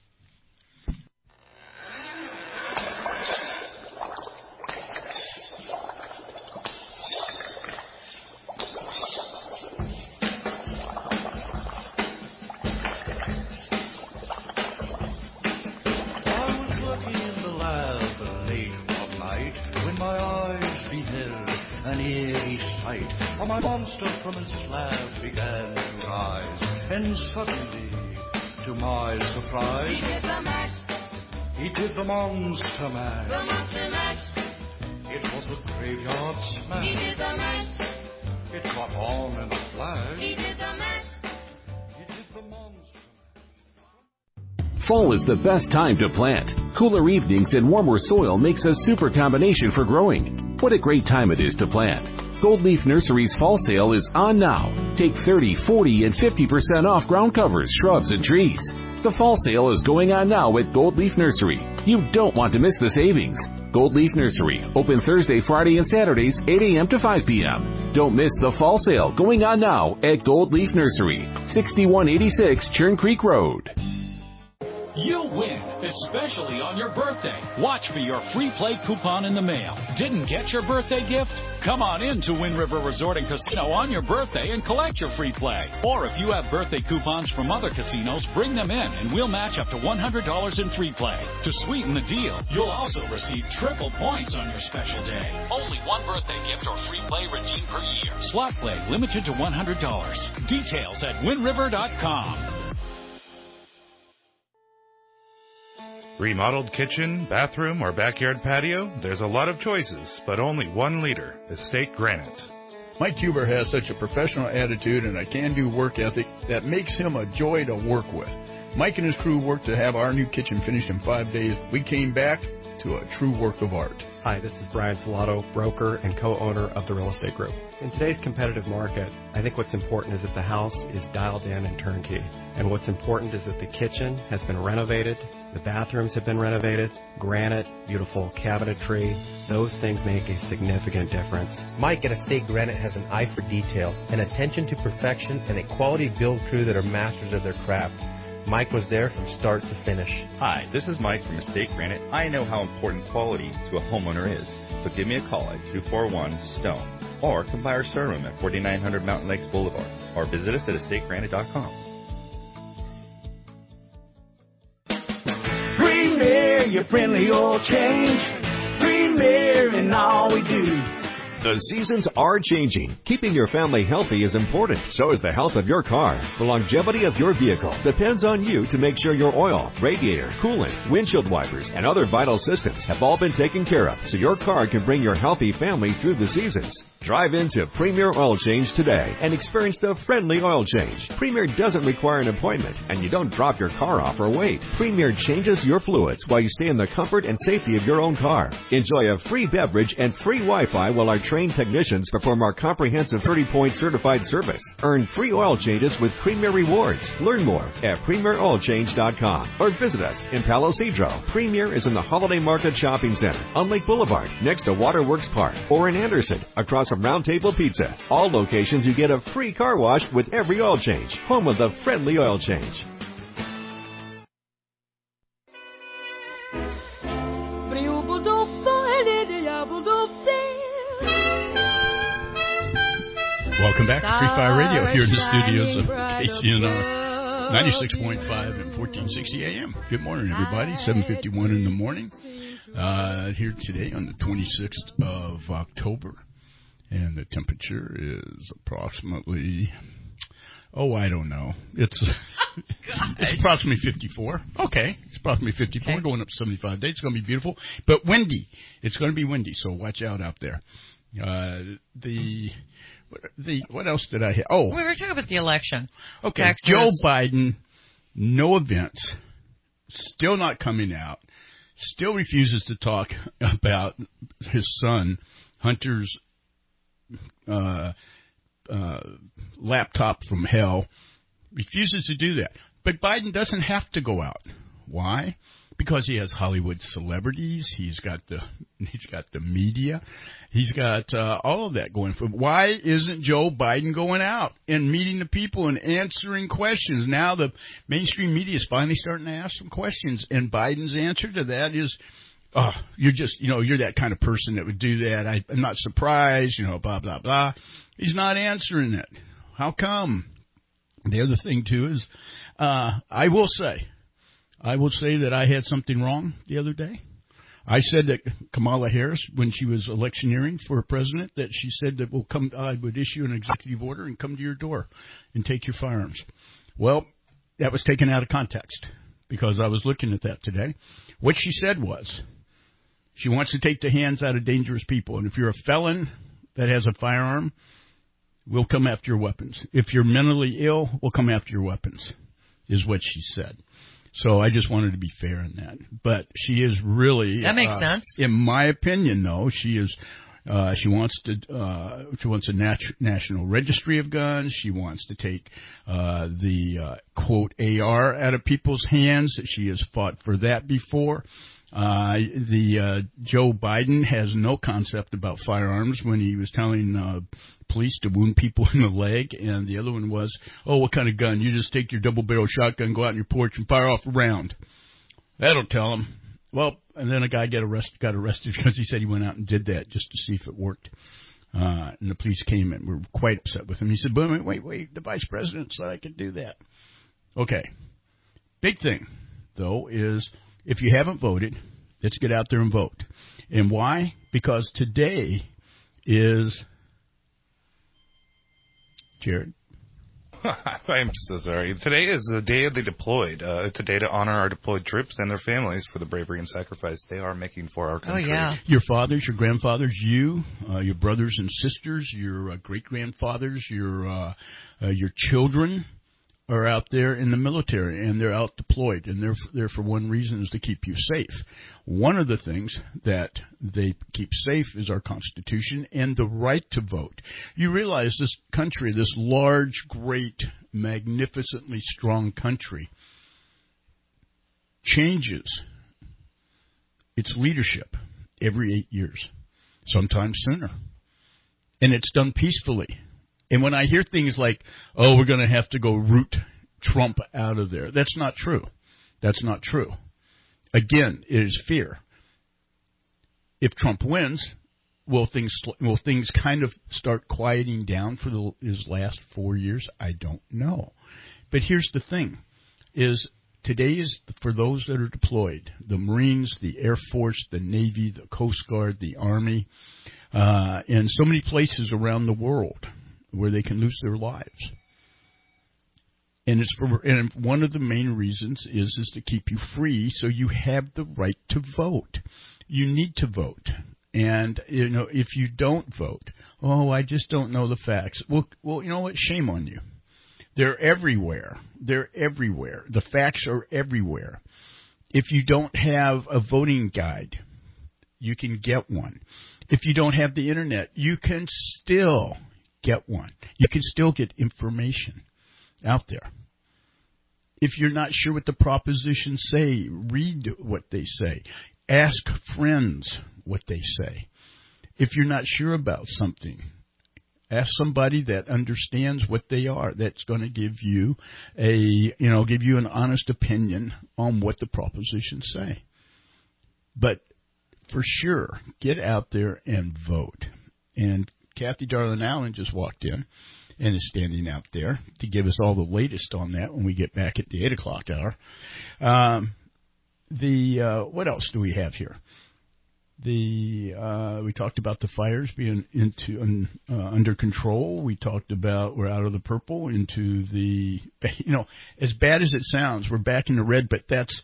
For my monster from his slab began to rise, and suddenly, to my surprise, he did the mash. He did the monster mash. The monster mash. It was a graveyard smash. He did the mash. It caught on in a flash. He did the mash. He did the monster mash. Fall is the best time to plant. Cooler evenings and warmer soil makes a super combination for growing. What a great time it is to plant. Gold Leaf Nursery's fall sale is on now. Take 30, 40, and 50% off ground covers, shrubs, and trees. The fall sale is going on now at Gold Leaf Nursery. You don't want to miss the savings. Gold Leaf Nursery, open Thursday, Friday, and Saturdays, 8 a.m. to 5 p.m. Don't miss the fall sale going on now at Gold Leaf Nursery, 6186 Churn Creek Road. You'll win, especially on your birthday. Watch for your free play coupon in the mail. Didn't get your birthday gift? Come on in to Wind River Resort and Casino on your birthday and collect your free play. Or if you have birthday coupons from other casinos, bring them in and we'll match up to $100 in free play. To sweeten the deal, you'll also receive triple points on your special day. Only one birthday gift or free play redeemed per year. Slot play limited to $100. Details at windriver.com. Remodeled kitchen, bathroom, or backyard patio? There's a lot of choices, but only one leader, Estate Granite. Mike Huber has such a professional attitude and a can-do work ethic that makes him a joy to work with. Mike and his crew worked to have our new kitchen finished in 5 days. We came back to a true work of art. Hi, this is Brian Salato, broker and co-owner of the Real Estate Group. In today's competitive market, I think what's important is that the house is dialed in and turnkey. And what's important is that the kitchen has been renovated, the bathrooms have been renovated, granite, beautiful cabinetry. Those things make a significant difference. Mike at Estate Granite has an eye for detail, an attention to perfection, and a quality build crew that are masters of their craft. Mike was there from start to finish. Hi, this is Mike from Estate Granite. I know how important quality to a homeowner is, so give me a call at 241-STONE or come by our showroom at 4900 Mountain Lakes Boulevard or visit us at estategranite.com. Premier, your friendly oil change. Premier in all we do. The seasons are changing. Keeping your family healthy is important. So is the health of your car. The longevity of your vehicle depends on you to make sure your oil, radiator, coolant, windshield wipers, and other vital systems have all been taken care of so your car can bring your healthy family through the seasons. Drive into Premier Oil Change today and experience the friendly oil change. Premier doesn't require an appointment, and you don't drop your car off or wait. Premier changes your fluids while you stay in the comfort and safety of your own car. Enjoy a free beverage and free Wi-Fi while our trained technicians perform our comprehensive 30-point certified service. Earn free oil changes with Premier Rewards. Learn more at PremierOilChange.com or visit us in Palo Cedro. Premier is in the Holiday Market Shopping Center on Lake Boulevard next to Waterworks Park, or in Anderson across from Round Table Pizza. All locations you get a free car wash with every oil change. Home of the friendly oil change. Welcome back to Free Fire Radio here in the studios of KCNR 96.5 and 1460 AM. Good morning, everybody. 7:51 in the morning. Here today on the 26th of October. And the temperature is approximately, I don't know. It's approximately 54. Okay. It's approximately 54. Okay. Going up 75 days. It's going to be beautiful. But windy. It's going to be windy, so watch out there. What else did I hit? Oh. We were talking about the election. Okay. Texas. Joe Biden, no events. Still not coming out. Still refuses to talk about his son, Hunter's laptop from hell. Refuses to do that. But Biden doesn't have to go out. Why? Because he has Hollywood celebrities. He's got the media. He's got all of that going for him. Why isn't Joe Biden going out and meeting the people and answering questions? Now the mainstream media is finally starting to ask some questions, and Biden's answer to that is, you're just, you're that kind of person that would do that. I'm not surprised, blah, blah, blah. He's not answering it. How come? The other thing, too, is I will say that I had something wrong the other day. I said that Kamala Harris, when she was electioneering for president, that she said that I would issue an executive order and come to your door and take your firearms. Well, that was taken out of context because I was looking at that today. What she said was, she wants to take the hands out of dangerous people. And if you're a felon that has a firearm, we'll come after your weapons. If you're mentally ill, we'll come after your weapons, is what she said. So I just wanted to be fair in that. But she is really... That makes sense. In my opinion, though, she is... She wants a national registry of guns. She wants to take the quote AR out of people's hands. She has fought for that before. Joe Biden has no concept about firearms when he was telling police to wound people in the leg, and the other one was, what kind of gun? You just take your double-barrel shotgun, go out on your porch, and fire off a round. That'll tell him. Well, and then a guy got arrested because he said he went out and did that just to see if it worked. And the police came and were quite upset with him. He said, but wait, the vice president said I could do that. Okay. Big thing, though, is if you haven't voted, let's get out there and vote. And why? Because today is, Jared? I'm so sorry. Today is the day of the deployed. It's a day to honor our deployed troops and their families for the bravery and sacrifice they are making for our country. Oh, yeah. Your fathers, your grandfathers, you, your brothers and sisters, your great-grandfathers, your children are out there in the military, and they're out deployed, and they're there for one reason, is to keep you safe. One of the things that they keep safe is our Constitution and the right to vote. You realize this country, this large, great, magnificently strong country, changes its leadership every 8 years, sometimes sooner. And it's done peacefully. And when I hear things like, oh, we're going to have to go root Trump out of there, that's not true. That's not true. Again, it is fear. If Trump wins, will things kind of start quieting down for his last 4 years? I don't know. But here's the thing, is today is for those that are deployed, the Marines, the Air Force, the Navy, the Coast Guard, the Army, and so many places around the world where they can lose their lives. And and one of the main reasons is to keep you free, so you have the right to vote. You need to vote. And, if you don't vote, oh, I just don't know the facts. Well, you know what? Shame on you. They're everywhere. They're everywhere. The facts are everywhere. If you don't have a voting guide, you can get one. If you don't have the Internet, you can still get one. You can still get information out there. If you're not sure what the propositions say, read what they say. Ask friends what they say. If you're not sure about something, ask somebody that understands what they are, that's going to give you an honest opinion on what the propositions say. But for sure, get out there and vote. And Kathy Darling Allen just walked in and is standing out there to give us all the latest on that when we get back at the 8 o'clock hour. What else do we have here? We talked about the fires being under control. We talked about we're out of the purple into the, as bad as it sounds, we're back in the red, but that's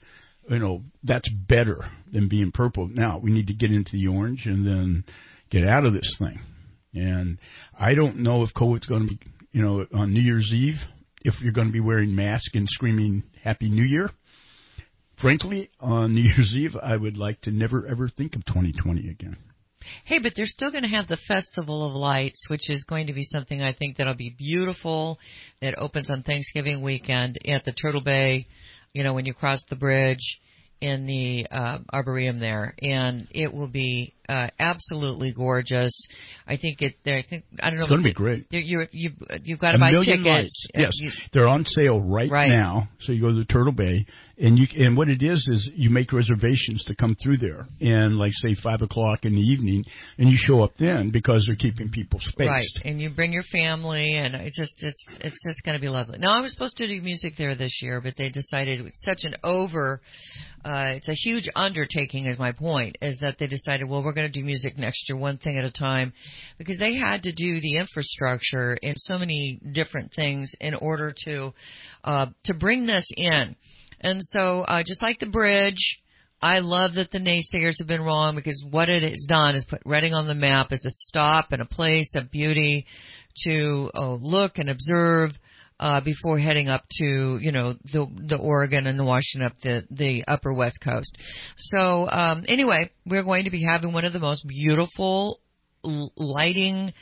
better than being purple. Now we need to get into the orange and then get out of this thing. And I don't know if COVID's going to be, on New Year's Eve, if you're going to be wearing masks and screaming Happy New Year. Frankly, on New Year's Eve, I would like to never, ever think of 2020 again. Hey, but they're still going to have the Festival of Lights, which is going to be something I think that'll be beautiful. It opens on Thanksgiving weekend at the Turtle Bay, when you cross the bridge in the Arboretum there. And it will be absolutely gorgeous. I don't know. It's going to be great. You've got to buy tickets. Lights. Yes, they're on sale right now. So you go to the Turtle Bay, and what it is you make reservations to come through there, and like say 5 o'clock in the evening, and you show up then because they're keeping people spaced. Right, and you bring your family, and it's just going to be lovely. Now I was supposed to do music there this year, but they decided it's such an it's a huge undertaking. Is my point is that they decided, well, we're going to do music next year, one thing at a time, because they had to do the infrastructure and so many different things in order to bring this in. And so just like the bridge, I love that the naysayers have been wrong, because what it has done is put Reading on the map as a stop and a place of beauty to look and observe before heading up to, the Oregon and the Washington up the upper West Coast. So anyway, we're going to be having one of the most beautiful lighting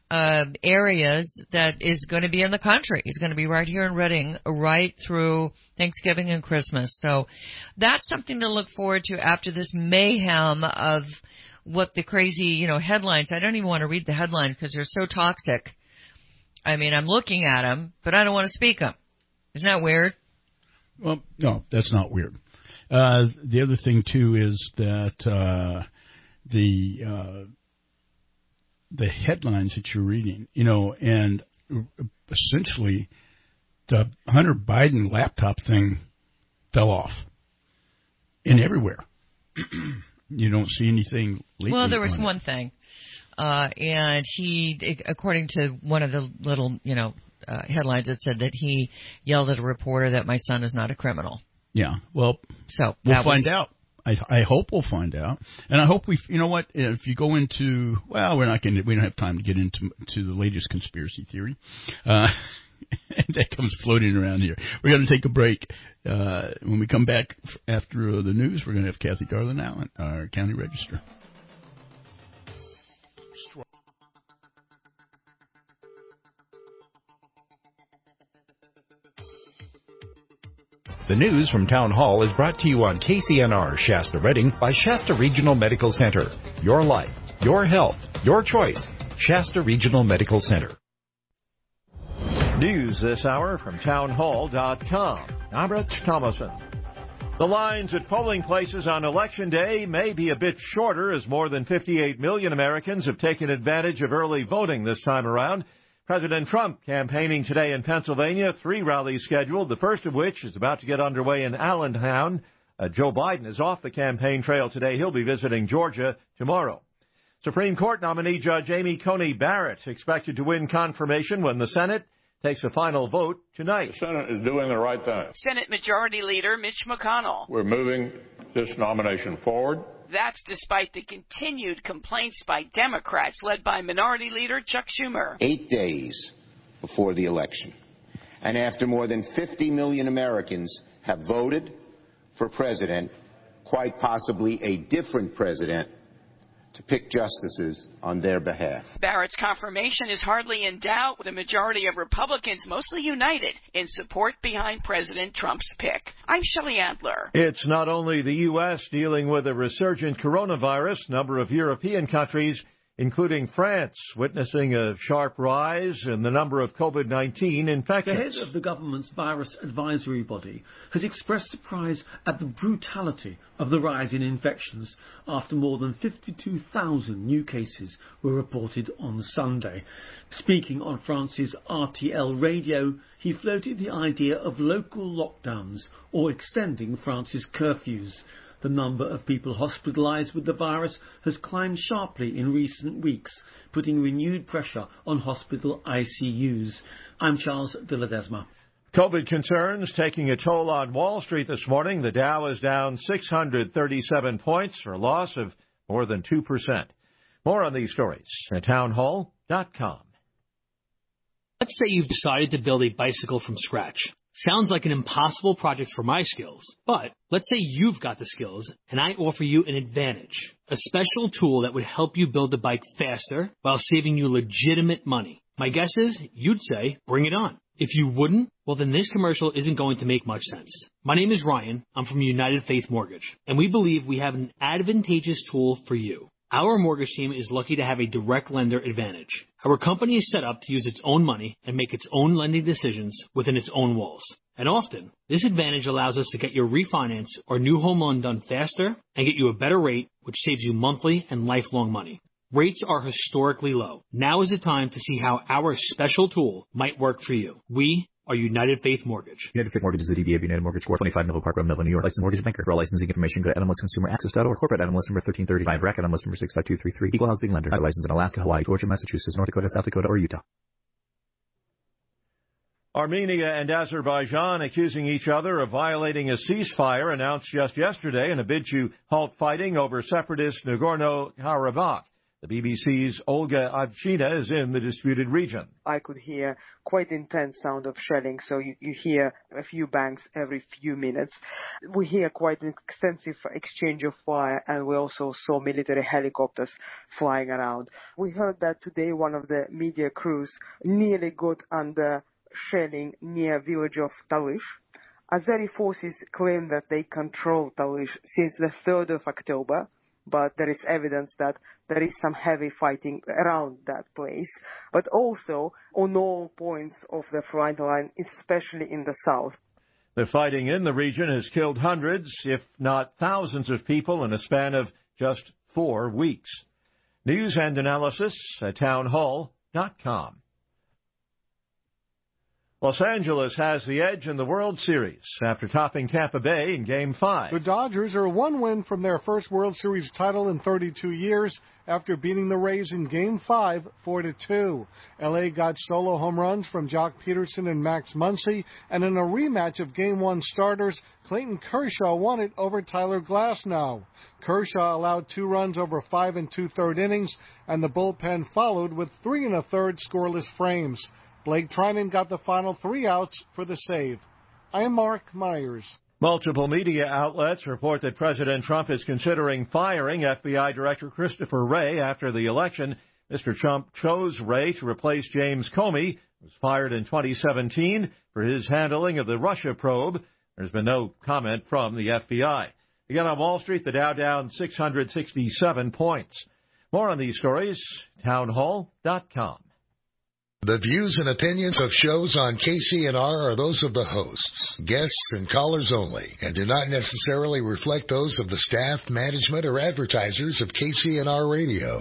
areas that is going to be in the country. It's going to be right here in Reading, right through Thanksgiving and Christmas. So that's something to look forward to after this mayhem of what the crazy, headlines. I don't even want to read the headlines because they're so toxic. I mean, I'm looking at them, but I don't want to speak them. Isn't that weird? Well, no, that's not weird. The other thing, too, is that the headlines that you're reading, and essentially the Hunter Biden laptop thing fell off and everywhere. You don't see anything lately. Well, there was one thing. And he, according to one of the little, headlines that said that he yelled at a reporter that my son is not a criminal. Yeah, well, so we'll find out. I hope we'll find out, and I hope you know what, if you go into, well, we don't have time to get into the latest conspiracy theory, that comes floating around here. We're going to take a break. When we come back after the news, we're going to have Kathy Garland Allen, our county register. The news from Town Hall is brought to you on KCNR Shasta Redding by Shasta Regional Medical Center. Your life, your health, your choice. Shasta Regional Medical Center. News this hour from townhall.com. I'm Rich Thomason. The lines at polling places on Election Day may be a bit shorter as more than 58 million Americans have taken advantage of early voting this time around. President Trump campaigning today in Pennsylvania, 3 rallies scheduled, the first of which is about to get underway in Allentown. Joe Biden is off the campaign trail today. He'll be visiting Georgia tomorrow. Supreme Court nominee Judge Amy Coney Barrett expected to win confirmation when the Senate takes a final vote tonight. The Senate is doing the right thing. Senate Majority Leader Mitch McConnell. We're moving this nomination forward. That's despite the continued complaints by Democrats led by Minority Leader Chuck Schumer. 8 days before the election, and after more than 50 million Americans have voted for president, quite possibly a different president, to pick justices on their behalf. Barrett's confirmation is hardly in doubt, with a majority of Republicans mostly united in support behind President Trump's pick. I'm Shelley Adler. It's not only the U.S. dealing with a resurgent coronavirus. A number of European countries, including France, witnessing a sharp rise in the number of COVID-19 infections. The head of the government's virus advisory body has expressed surprise at the brutality of the rise in infections after more than 52,000 new cases were reported on Sunday. Speaking on France's RTL radio, he floated the idea of local lockdowns or extending France's curfews. The number of people hospitalized with the virus has climbed sharply in recent weeks, putting renewed pressure on hospital ICUs. I'm Charles de Ledesma. COVID concerns taking a toll on Wall Street this morning. The Dow is down 637 points for a loss of more than 2%. More on these stories at townhall.com. Let's say you've decided to build a bicycle from scratch. Sounds like an impossible project for my skills, but let's say you've got the skills and I offer you an advantage, a special tool that would help you build the bike faster while saving you legitimate money. My guess is you'd say, bring it on. If you wouldn't, well then this commercial isn't going to make much sense. My name is Ryan. I'm from United Faith Mortgage, and we believe we have an advantageous tool for you. Our mortgage team is lucky to have a direct lender advantage. Our company is set up to use its own money and make its own lending decisions within its own walls. And often, this advantage allows us to get your refinance or new home loan done faster and get you a better rate, which saves you monthly and lifelong money. Rates are historically low. Now is the time to see how our special tool might work for you. We are United Faith Mortgage. United Faith Mortgage is a DBA of United Mortgage, 425 Melville Park Road, Melville, New York. Licensed mortgage banker. For all licensing information, go to nmlsconsumeraccess.org. Corporate NMLS number 1335. Racket NMLS number 65233. Equal housing lender. Licensed in Alaska, Hawaii, Georgia, Massachusetts, North Dakota, South Dakota, or Utah. Armenia and Azerbaijan accusing each other of violating a ceasefire announced just yesterday in a bid to halt fighting over separatist Nagorno-Karabakh. The BBC's Olga Avchina is in the disputed region. I could hear quite intense sound of shelling, so you hear a few bangs every few minutes. We hear quite an extensive exchange of fire, and we also saw military helicopters flying around. We heard that today one of the media crews nearly got under shelling near village of Talish. Azeri forces claim that they control Talish since the 3rd of October. But there is evidence that there is some heavy fighting around that place, but also on all points of the front line, especially in the south. The fighting in the region has killed hundreds, if not thousands of people in a span of just 4 weeks. News and analysis at townhall.com. Los Angeles has the edge in the World Series after topping Tampa Bay in Game 5. The Dodgers are one win from their first World Series title in 32 years after beating the Rays in Game 5, 4-2. L.A. got solo home runs from Jock Peterson and Max Muncy, and in a rematch of Game 1 starters, Clayton Kershaw won it over Tyler Glasnow. Kershaw allowed 2 runs over 5 2/3 innings, and the bullpen followed with 3 1/3 scoreless frames. Blake Trinan got the final 3 outs for the save. I am Mark Myers. Multiple media outlets report that President Trump is considering firing FBI Director Christopher Wray after the election. Mr. Trump chose Wray to replace James Comey, who was fired in 2017 for his handling of the Russia probe. There's been no comment from the FBI. Again, on Wall Street, the Dow down 667 points. More on these stories, townhall.com. The views and opinions of shows on KCNR are those of the hosts, guests, and callers only, and do not necessarily reflect those of the staff, management, or advertisers of KCNR Radio.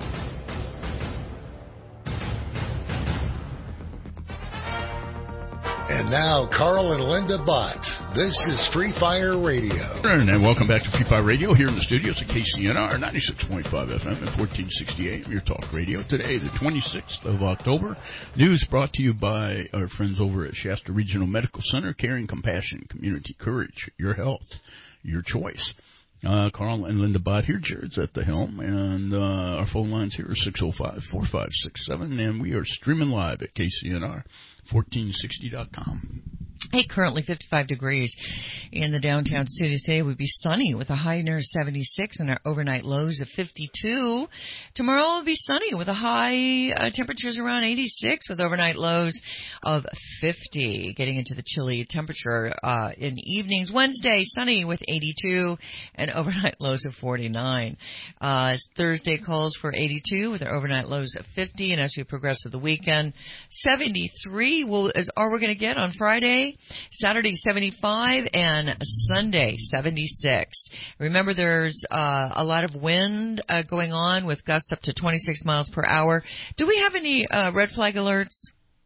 And now, Carl and Linda Bott. This is Free Fire Radio. And welcome back to Free Fire Radio here in the studios at KCNR 96.5 FM and 1468, your talk radio. Today, the 26th of October. News brought to you by our friends over at Shasta Regional Medical Center. Caring, compassion, community, courage, your health, your choice. Carl and Linda Bott here. Jared's at the helm, and our phone lines here are 605-4567, and we are streaming live at KCNR1460.com. Hey, currently 55 degrees in the downtown studio today. Would be sunny with a high near 76 and our overnight lows of 52. Tomorrow will be sunny with a high temperatures around 86 with overnight lows of 50. Getting into the chilly temperature in evenings. Wednesday, sunny with 82 and overnight lows of 49. Thursday calls for 82 with our overnight lows of 50. And as we progress to the weekend, 73 is all we're going to get on Friday. Saturday 75 and Sunday 76. Remember, there's a lot of wind going on with gusts up to 26 miles per hour. Do we have any red flag alerts?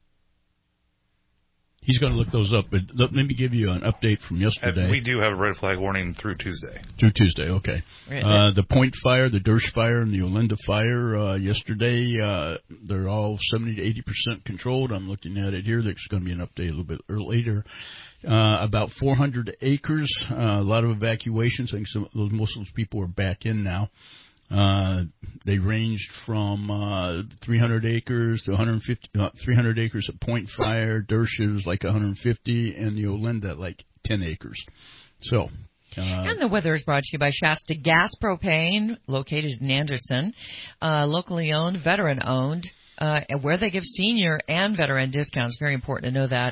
He's going to look those up, but let me give you an update from yesterday. And we do have a red flag warning through Tuesday. Through Tuesday, okay. Really? The Point Fire, the Dersh Fire, and the Olinda Fire yesterday, they're all 70 to 80% controlled. I'm looking at it here. There's going to be an update a little bit later. About 400 acres, a lot of evacuations. I think most of those people are back in now. They ranged from 300 acres to 150, 300 acres at Point Fire. Dersh is like 150, and the Olinda like 10 acres. So. And the weather is brought to you by Shasta Gas Propane, located in Anderson, locally owned, veteran owned. Where they give senior and veteran discounts. Very important to know that.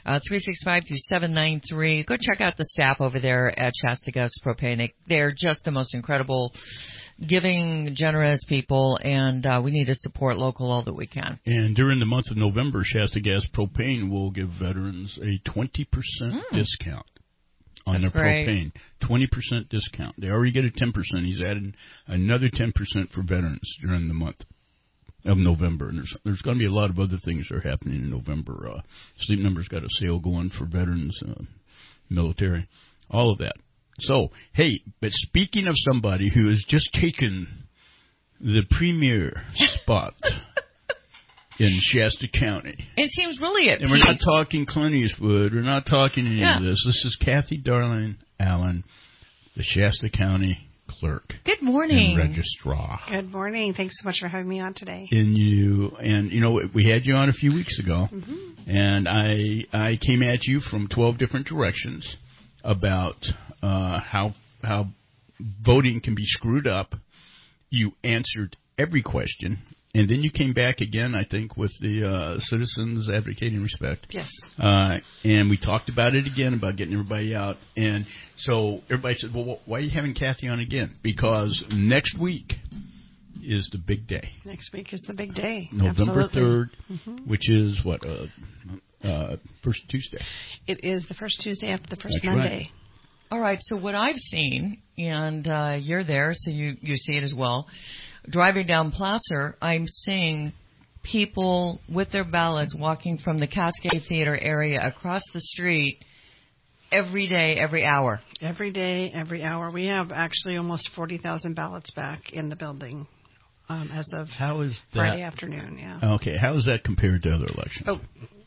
365-793. Go check out the staff over there at Shasta Gas Propane. They're just the most incredible, giving, generous people, and we need to support local all that we can. And during the month of November, Shasta Gas Propane will give veterans a 20% discount on their propane. 20% discount. They already get a 10%. He's added another 10% for veterans during the month of November. And there's going to be a lot of other things that are happening in November. Sleep Number's got a sale going for veterans, military, all of that. So, hey, but speaking of somebody who has just taken the premier spot in Shasta County. It seems really at And we're not talking Clint Eastwood. We're not talking any of this. This is Kathy Darling Allen, the Shasta County clerk. Good morning. And registrar. Good morning. Thanks so much for having me on today. And you know, we had you on a few weeks ago, and I came at you from 12 different directions about how voting can be screwed up. You answered every question, and then you came back again, I think, with the Citizens Advocating Respect. Yes. And we talked about it again, about getting everybody out. And so everybody said, well, why are you having Kathy on again? Because next week is the big day. Next week is the big day. November Absolutely. 3rd, which is what, first Tuesday. It is the first Tuesday after the first That's Monday. Right. All right, so what I've seen, and you're there, so you see it as well. Driving down Placer, I'm seeing people with their ballots walking from the Cascade Theater area across the street every day, every hour. Every day, every hour. We have actually almost 40,000 ballots back in the building as of Friday afternoon. Yeah. Okay. How is that compared to other elections?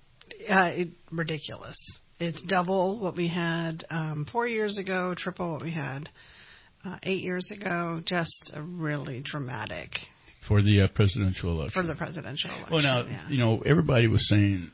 Ridiculous. It's double what we had 4 years ago, triple what we had 8 years ago. Just a really dramatic. For the presidential election. For the presidential election. Well, now, everybody was saying,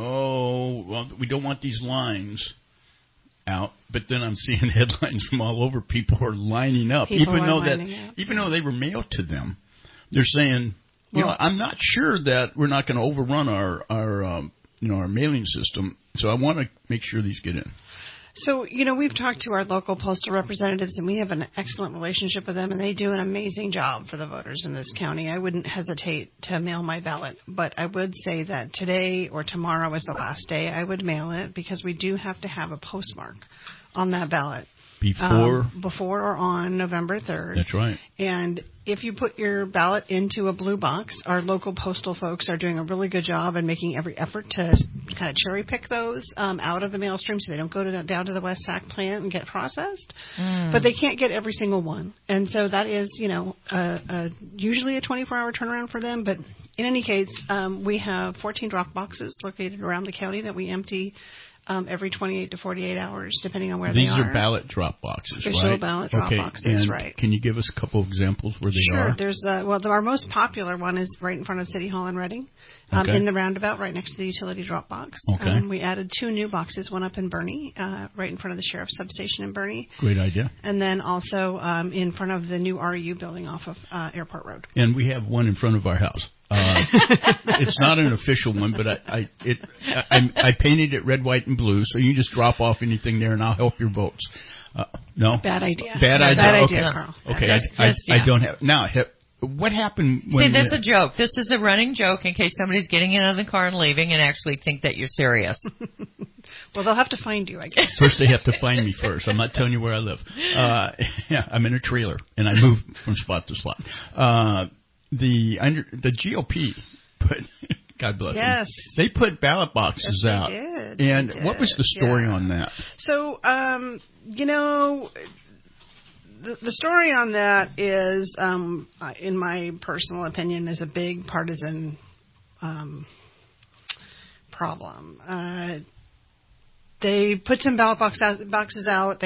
we don't want these lines out, but then I'm seeing headlines from all over. People are lining up, even though they were mailed to them. They're saying, I'm not sure that we're not going to overrun our mailing system, so I want to make sure these get in. So, we've talked to our local postal representatives, and we have an excellent relationship with them, and they do an amazing job for the voters in this county. I wouldn't hesitate to mail my ballot, but I would say that today or tomorrow is the last day I would mail it, because we do have to have a postmark on that ballot. Before or on November 3rd. That's right. And if you put your ballot into a blue box, our local postal folks are doing a really good job and making every effort to kind of cherry pick those out of the mail stream so they don't go down to the West Sac plant and get processed. But they can't get every single one. And so that is, usually a 24-hour turnaround for them. But in any case, we have 14 drop boxes located around the county that we empty every 28 to 48 hours, depending on where they are. These are ballot drop boxes, right? Official ballot drop boxes, and right. Can you give us a couple of examples where they are? Sure. There's, our most popular one is right in front of City Hall in Reading, in the roundabout, right next to the utility drop box. Okay. We added 2 new boxes, one up in Bernie, right in front of the sheriff's substation in Bernie. Great idea. And then also in front of the new RU building off of Airport Road. And we have one in front of our house. It's not an official one, but I painted it red, white, and blue, so you just drop off anything there, and I'll help your votes. No? Bad idea. Bad idea. Bad Okay. idea, Carl. Okay, I don't have now. What happened when? See, that's a joke. This is a running joke in case somebody's getting in out of the car and leaving and actually think that you're serious. Well, they'll have to find you, I guess. First, they have to find me first. I'm not telling you where I live. I'm in a trailer, and I move from spot to spot. The GOP put, God bless them, they put ballot boxes out. Did. And what was the story on that? So, the story on that is, in my personal opinion, is a big partisan problem. They put some ballot boxes out.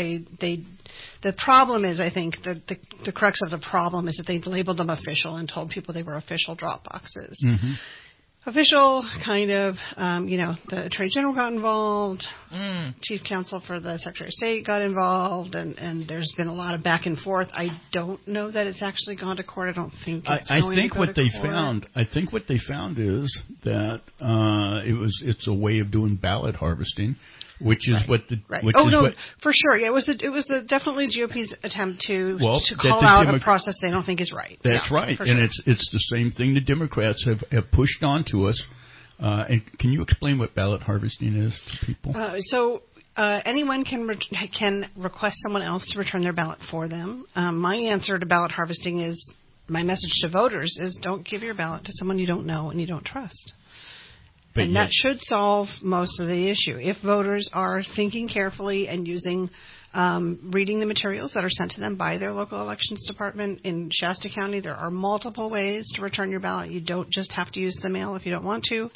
The problem is, I think, the crux of the problem is that they've labeled them official and told people they were official drop boxes. Mm-hmm. Official, kind of, the Attorney General got involved, Chief Counsel for the Secretary of State got involved, and there's been a lot of back and forth. I don't know that it's actually gone to court. I don't think it's going to go to court. I think what they found is that it's a way of doing ballot harvesting. Which is what the for sure. Yeah, it was definitely GOP's attempt to call out a process they don't think is right. That's right, and sure. It's the same thing the Democrats have pushed onto us. And can you explain what ballot harvesting is to people? Anyone can request someone else to return their ballot for them. My answer to ballot harvesting is, my message to voters is, don't give your ballot to someone you don't know and you don't trust. And that should solve most of the issue. If voters are thinking carefully and reading the materials that are sent to them by their local elections department in Shasta County, there are multiple ways to return your ballot. You don't just have to use the mail if you don't want to.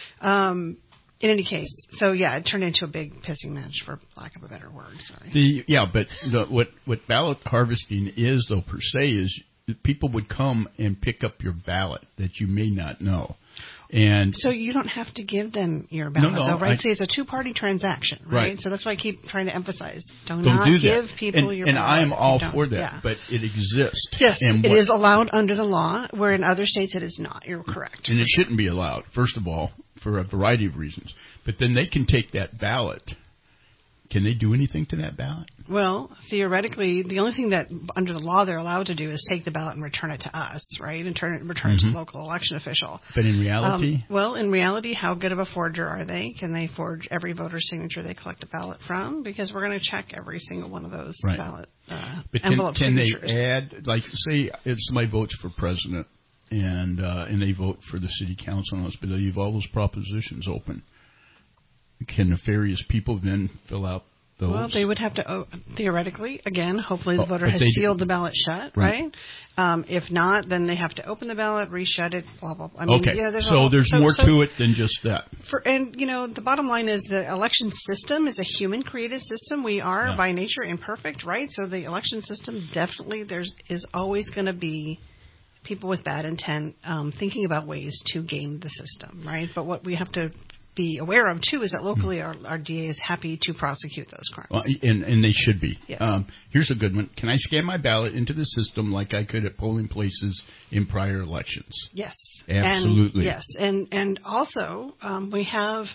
In any case, it turned into a big pissing match, for lack of a better word. Sorry. But what ballot harvesting is, though, per se, is people would come and pick up your ballot that you may not know. And so you don't have to give them your ballot, though, right? See, it's a two-party transaction, right? So that's why I keep trying to emphasize, don't give people your ballot. And I am all for that, but it exists. Yes, it is allowed under the law, where in other states it is not. You're correct. And it shouldn't be allowed, first of all, for a variety of reasons. But then they can take that ballot. Can they do anything to that ballot? Well, theoretically, the only thing that under the law they're allowed to do is take the ballot and return it to us, right? And return it to the local election official. But in reality? In reality, how good of a forger are they? Can they forge every voter's signature they collect a ballot from? Because we're going to check every single one of those ballot but envelope can signatures. They add, like, say, if somebody votes for president and they vote for the city council on this, but they leave all those propositions open. Can nefarious people then fill out those? Well, they would have to, theoretically, again, hopefully the voter has sealed the ballot shut, right? If not, then they have to open the ballot, reshut it, blah, blah, blah. I mean, okay, there's more to it than just that. And, the bottom line is the election system is a human-created system. We are, by nature, imperfect, right? So the election system, definitely, is always going to be people with bad intent thinking about ways to game the system, right? But what we have to be aware of, too, is that locally our DA is happy to prosecute those crimes. Well, and they should be. Yes. Here's a good one. Can I scan my ballot into the system like I could at polling places in prior elections? Yes. Absolutely. And also, we have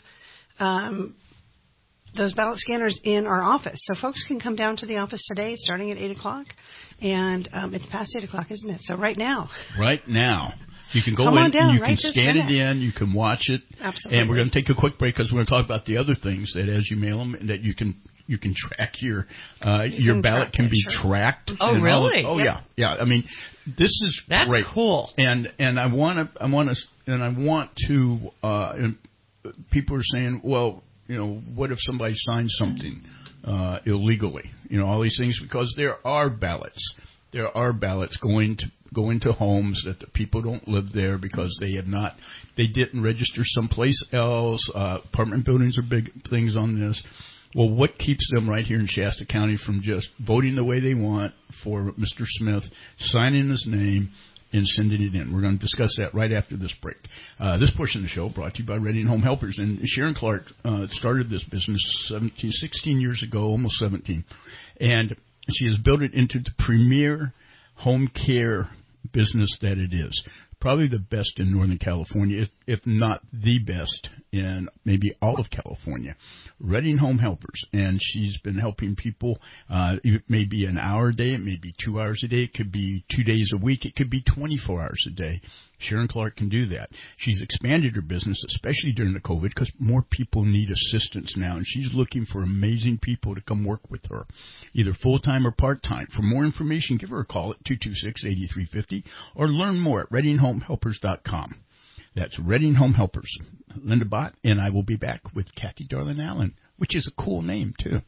those ballot scanners in our office. So folks can come down to the office today starting at 8 o'clock. And it's past 8 o'clock, isn't it? So right now. Right now. You can go Come in, down, you can scan it in, you can watch it. Absolutely. And we're going to take a quick break because we're going to talk about the other things that as you mail them, that you can track your ballot can be tracked. Oh, really? Yeah. I mean, this is That's great. Cool. And I want to. People are saying, well, what if somebody signs something illegally? All these things, because there are ballots. There are ballots going to homes that the people don't live there because they didn't register someplace else. Apartment buildings are big things on this. Well, what keeps them right here in Shasta County from just voting the way they want for Mr. Smith, signing his name, and sending it in? We're going to discuss that right after this break. This portion of the show brought to you by Reading Home Helpers. And Sharon Clark started this business 16 years ago, almost 17. And she has built it into the premier home care business that it is. Probably the best in Northern California, if not the best in maybe all of California. Reading Home Helpers, and she's been helping people. It may be an hour a day, it may be 2 hours a day, it could be 2 days a week, it could be 24 hours a day. Sharon Clark can do that. She's expanded her business, especially during the COVID, because more people need assistance now, and she's looking for amazing people to come work with her, either full-time or part-time. For more information, give her a call at 226-8350 or learn more at readinghomehelpers.com. That's Reading Home Helpers. Linda Bott, and I will be back with Kathy Darlin Allen, which is a cool name, too.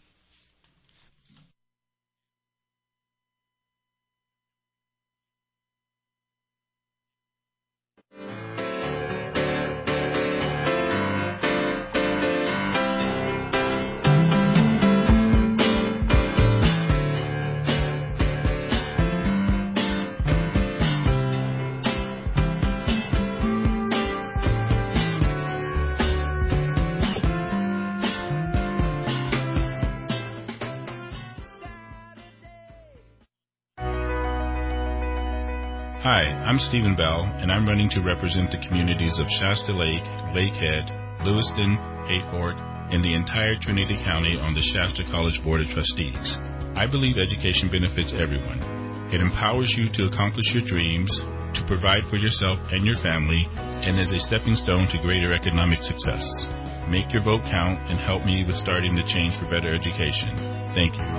Hi, I'm Stephen Bell, and I'm running to represent the communities of Shasta Lake, Lakehead, Lewiston, Hayford, and the entire Trinity County on the Shasta College Board of Trustees. I believe education benefits everyone. It empowers you to accomplish your dreams, to provide for yourself and your family, and is a stepping stone to greater economic success. Make your vote count and help me with starting the change for better education. Thank you.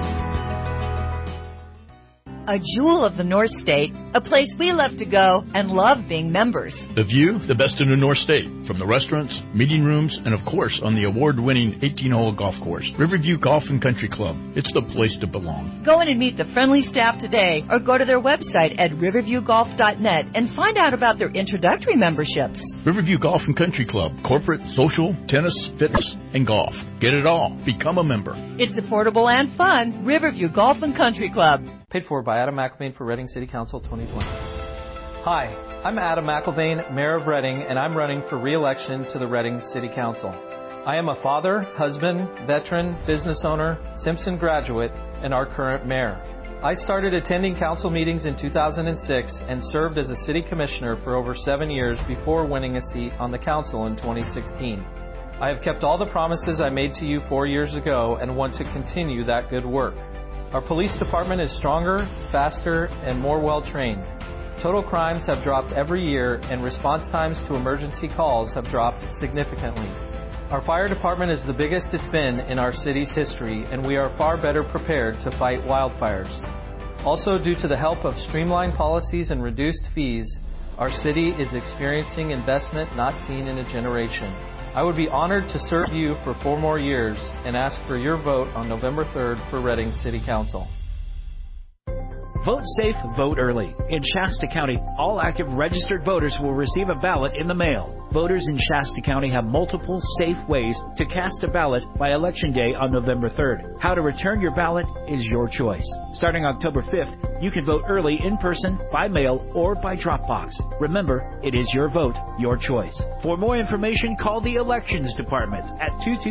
A jewel of the North State, a place we love to go and love being members. The view, the best in the North State, from the restaurants, meeting rooms, and of course on the award-winning 18-hole golf course. Riverview Golf and Country Club. It's the place to belong. Go in and meet the friendly staff today or go to their website at riverviewgolf.net and find out about their introductory memberships. Riverview Golf and Country Club. Corporate, social, tennis, fitness, and golf. Get it all. Become a member. It's affordable and fun. Riverview Golf and Country Club. Paid for by Adam McElvain for Reading City Council 2020. Hi, I'm Adam McElvain, Mayor of Reading, and I'm running for re-election to the Reading City Council. I am a father, husband, veteran, business owner, Simpson graduate, and our current mayor. I started attending council meetings in 2006 and served as a city commissioner for over 7 years before winning a seat on the council in 2016. I have kept all the promises I made to you 4 years ago and want to continue that good work. Our police department is stronger, faster, and more well-trained. Total crimes have dropped every year, and response times to emergency calls have dropped significantly. Our fire department is the biggest it's been in our city's history, and we are far better prepared to fight wildfires. Also, due to the help of streamlined policies and reduced fees, Our city is experiencing investment not seen in a generation. I would be honored to serve you for 4 more years and ask for your vote on November 3rd for Reading City Council. Vote safe, vote early. In Shasta County, all active registered voters will receive a ballot in the mail. Voters in Shasta County have multiple safe ways to cast a ballot by Election Day on November 3rd. How to return your ballot is your choice. Starting October 5th, you can vote early in person, by mail, or by drop box. Remember, it is your vote, your choice. For more information, call the Elections Department at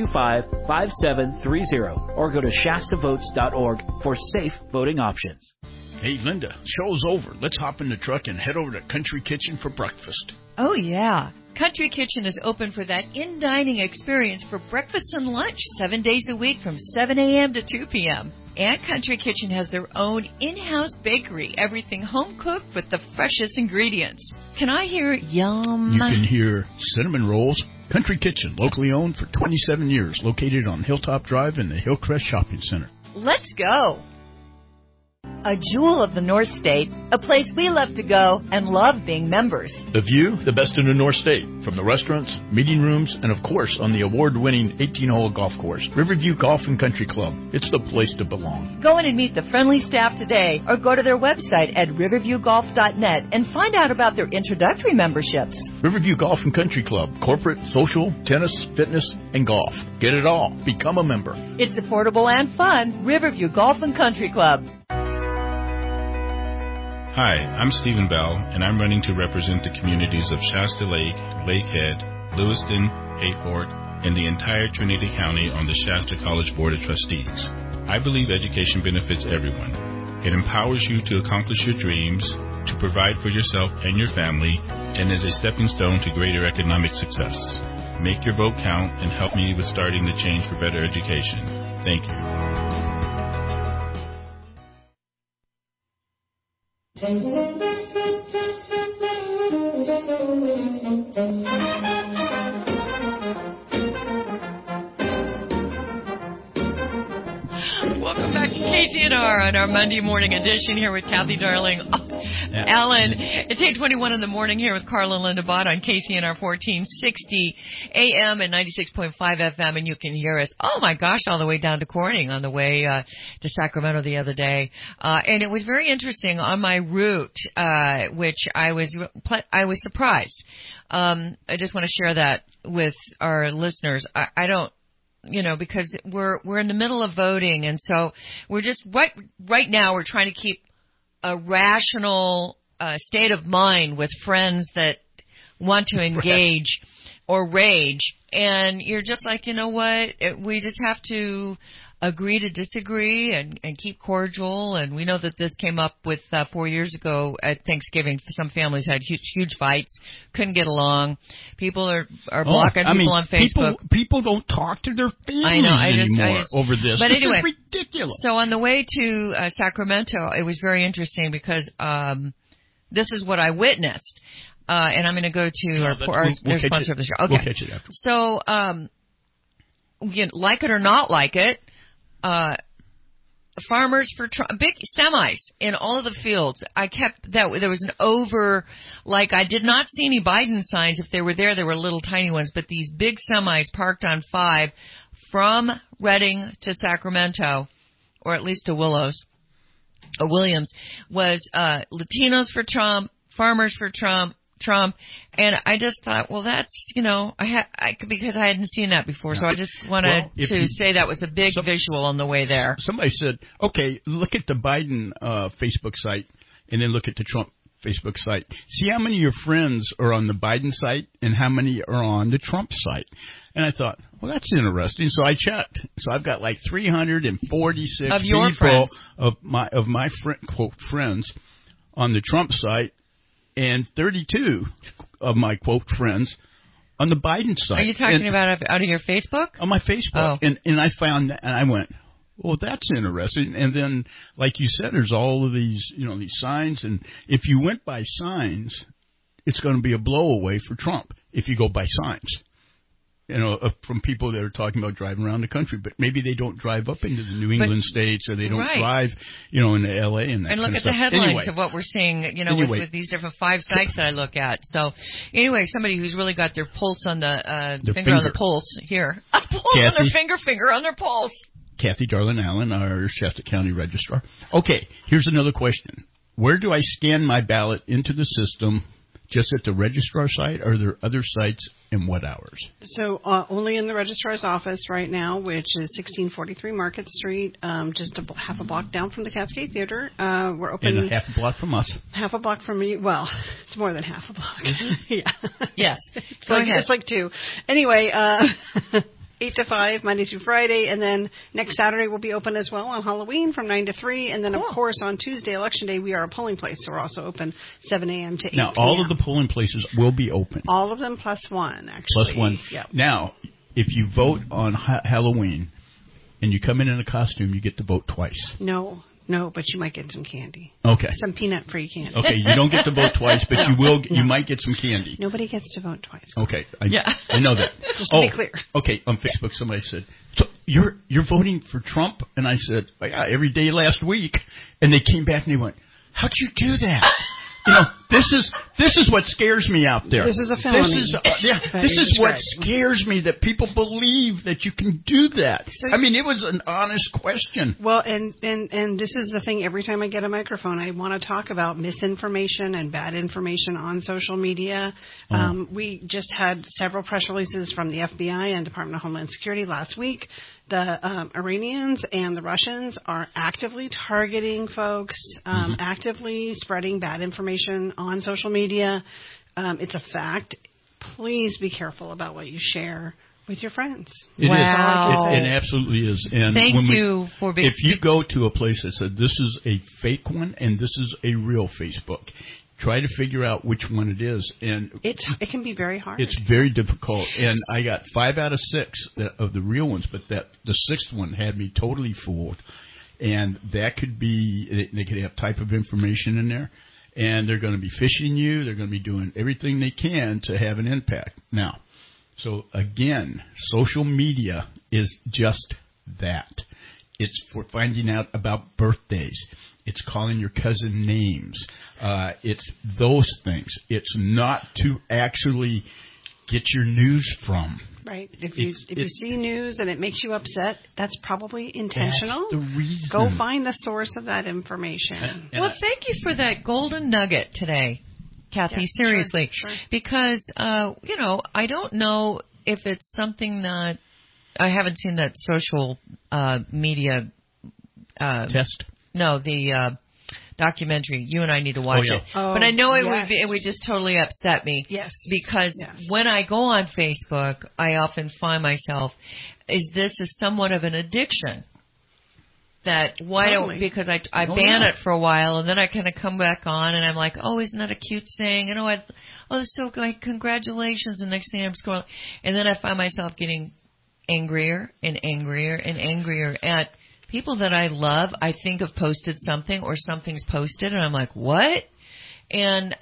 225-5730 or go to shastavotes.org for safe voting options. Hey, Linda, show's over. Let's hop in the truck and head over to Country Kitchen for breakfast. Oh, yeah. Country Kitchen is open for that in-dining experience for breakfast and lunch 7 days a week from 7 a.m. to 2 p.m. And Country Kitchen has their own in-house bakery, everything home-cooked with the freshest ingredients. Can I hear yum? You can hear cinnamon rolls. Country Kitchen, locally owned for 27 years, located on Hilltop Drive in the Hillcrest Shopping Center. Let's go. A jewel of the North State, a place we love to go and love being members. The View, the best in the North State, from the restaurants, meeting rooms, and of course on the award-winning 18-hole golf course, Riverview Golf and Country Club. It's the place to belong. Go in and meet the friendly staff today or go to their website at riverviewgolf.net and find out about their introductory memberships. Riverview Golf and Country Club, corporate, social, tennis, fitness, and golf. Get it all. Become a member. It's affordable and fun. Riverview Golf and Country Club. Hi, I'm Stephen Bell, and I'm running to represent the communities of Shasta Lake, Lakehead, Lewiston, Hayford, and the entire Trinity County on the Shasta College Board of Trustees. I believe education benefits everyone. It empowers you to accomplish your dreams, to provide for yourself and your family, and is a stepping stone to greater economic success. Make your vote count and help me with starting the change for better education. Thank you. Welcome back to KCNR on our Monday morning edition here with Kathy Darling. Alan, it's 8:21 in the morning here with Carla and Linda Bott on KCNR 1460 AM and 96.5 FM, and you can hear us, oh my gosh, all the way down to Corning on the way to Sacramento the other day. And it was very interesting on my route, which I was surprised. I just want to share that with our listeners. I don't, because we're in the middle of voting, and so we're just right now we're trying to keep a rational state of mind with friends that want to engage or rage, and you're just like, you know what, we just have to agree to disagree and keep cordial. And we know that this came up with 4 years ago at Thanksgiving. Some families had huge fights, couldn't get along. People are blocking people on Facebook. People don't talk to their families anymore over this. But anyway, this is ridiculous. So on the way to Sacramento, it was very interesting because this is what I witnessed. And I'm going to go to our sponsor of the show. Okay. We'll catch it after. So, like it or not like it, farmers for Trump, big semis in all of the fields. I kept that there was an I did not see any Biden signs. If they were there, they were little tiny ones, but these big semis parked on 5 from Reading to Sacramento, or at leleast to Williams, was Latinos for Trump, farmers for Trump, and I just thought, well, that's, because I hadn't seen that before, so I just wanted to say that was a big visual on the way there. Somebody said, okay, look at the Biden Facebook site, and then look at the Trump Facebook site. See how many of your friends are on the Biden site and how many are on the Trump site. And I thought, well, that's interesting. So I checked. So I've got like 346 of your friends. of my quote friends on the Trump site, and 32 of my quote friends on the Biden site. Are you talking about out of your Facebook? On my Facebook. Oh. And I found that, and I went, well, that's interesting. And then, like you said, there's all of these, these signs. And if you went by signs, it's going to be a blow away for Trump if you go by signs. from people that are talking about driving around the country, but maybe they don't drive up into the New England states, or they don't drive, into L.A. and that and look kind at of the stuff. headlines of what we're seeing, with these different 5 sites that I look at. So, anyway, somebody who's really got their pulse on the finger on the pulse here, on their finger on their pulse. Kathy Darlin Allen, our Shasta County Registrar. Okay, here's another question. Where do I scan my ballot into the system? Just at the registrar site, or are there other sites, and what hours? So only in the registrar's office right now, which is 1643 Market Street, just half a block down from the Cascade Theater. We're open. And a half a block from us. Half a block from me. Well, it's more than half a block. Is it? Yeah. Yes. It's like 2. Anyway, 8 to 5, Monday through Friday, and then next Saturday we'll be open as well on Halloween from 9 to 3, and then, of course, on Tuesday, Election Day, we are a polling place, so we're also open 7 a.m. to 8 Now, p.m. all of the polling places will be open. All of them plus 1, actually. Plus 1. Yep. Now, if you vote on Halloween and you come in a costume, you get to vote twice. No, but you might get some candy. Okay. Some peanut-free candy. Okay, you don't get to vote twice, but you might get some candy. Nobody gets to vote twice. Okay, I know that. Just to be clear. Okay, on Facebook somebody said, so you're voting for Trump? And I said, yeah, every day last week. And they came back and they went, how'd you do that? This is what scares me out there. This is a felony. This is what scares me, that people believe that you can do that. So, it was an honest question. Well, and this is the thing. Every time I get a microphone, I want to talk about misinformation and bad information on social media. We just had several press releases from the FBI and Department of Homeland Security last week. The Iranians and the Russians are actively targeting folks, actively spreading bad information on social media. It's a fact. Please be careful about what you share with your friends. It absolutely is. And if you go to a place that says this is a fake one and this is a real Facebook, try to figure out which one it is, and it can be very hard. It's very difficult, and I got 5 out of 6 of the real ones, but the 6th one had me totally fooled. And that could be, they could have type of information in there, and they're going to be phishing you. They're going to be doing everything they can to have an impact. Now, so again, social media is just that. It's for finding out about birthdays. It's calling your cousin names. It's those things. It's not to actually get your news from. Right. If you see news and it makes you upset, that's probably intentional. That's the reason. Go find the source of that information. Well, thank you for that golden nugget today, Kathy. Yeah, seriously, sure. Because I don't know if it's something that I haven't seen that social media test. No, the documentary. You and I need to watch it. Oh, but I know it would just totally upset me. Yes. Because when I go on Facebook, I often find myself, is this somewhat of an addiction? That because I ban it for a while, and then I kind of come back on and I'm like, oh, isn't that a cute saying? And that's so good, congratulations. And next thing I'm scrolling, and then I find myself getting angrier and angrier and angrier at people that I love. I think have posted something, or something's posted, and I'm like, what? And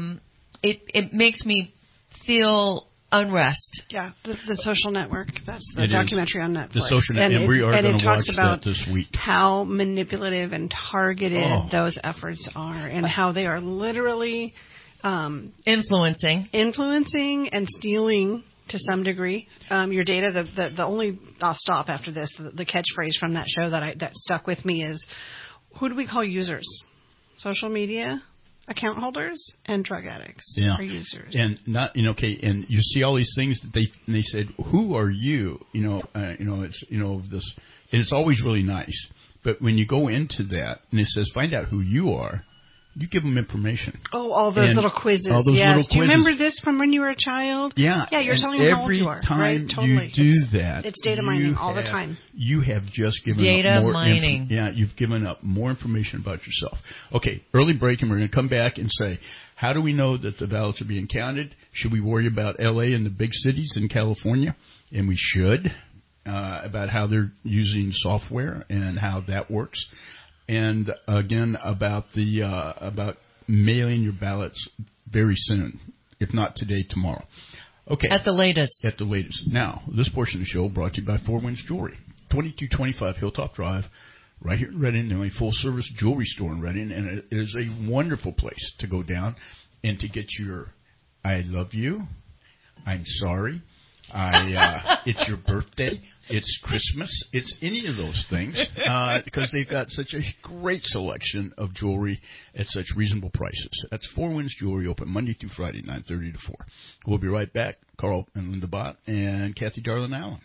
it makes me feel unrest. Yeah, the Social Network. That's the documentary on Netflix. The Social Network, and we are going to watch that this week. How manipulative and targeted those efforts are, and how they are literally influencing and stealing to some degree your data. The only, I'll stop after this. The catchphrase from that show that stuck with me is, who do we call users? Social media account holders and drug addicts are users. And and you see all these things that they said, who are you? It's this, and it's always really nice. But when you go into that and it says find out who you are, you give them information. Oh, all those little quizzes. All those little quizzes. Do you remember this from when you were a child? Yeah. Yeah, you're telling them how old you are. Every time totally. you do that, it's data mining all the time. You have just given data up more mining. You've given up more information about yourself. Okay, early break, and we're going to come back and say, how do we know that the ballots are being counted? Should we worry about L.A. and the big cities in California? And we should, about how they're using software and how that works. And again, about mailing your ballots very soon, if not today, tomorrow. Okay. At the latest. At the latest. Now, this portion of the show brought to you by Four Winds Jewelry, 2225 Hilltop Drive, right here in Reading, the only full-service jewelry store in Reading, and it is a wonderful place to go down and to get your I love you, I'm sorry, it's your birthday, it's Christmas, it's any of those things, because they've got such a great selection of jewelry at such reasonable prices. That's Four Winds Jewelry, open Monday through Friday, 9:30 to 4. We'll be right back. Carl and Linda Bott and Kathy Darlin Allen.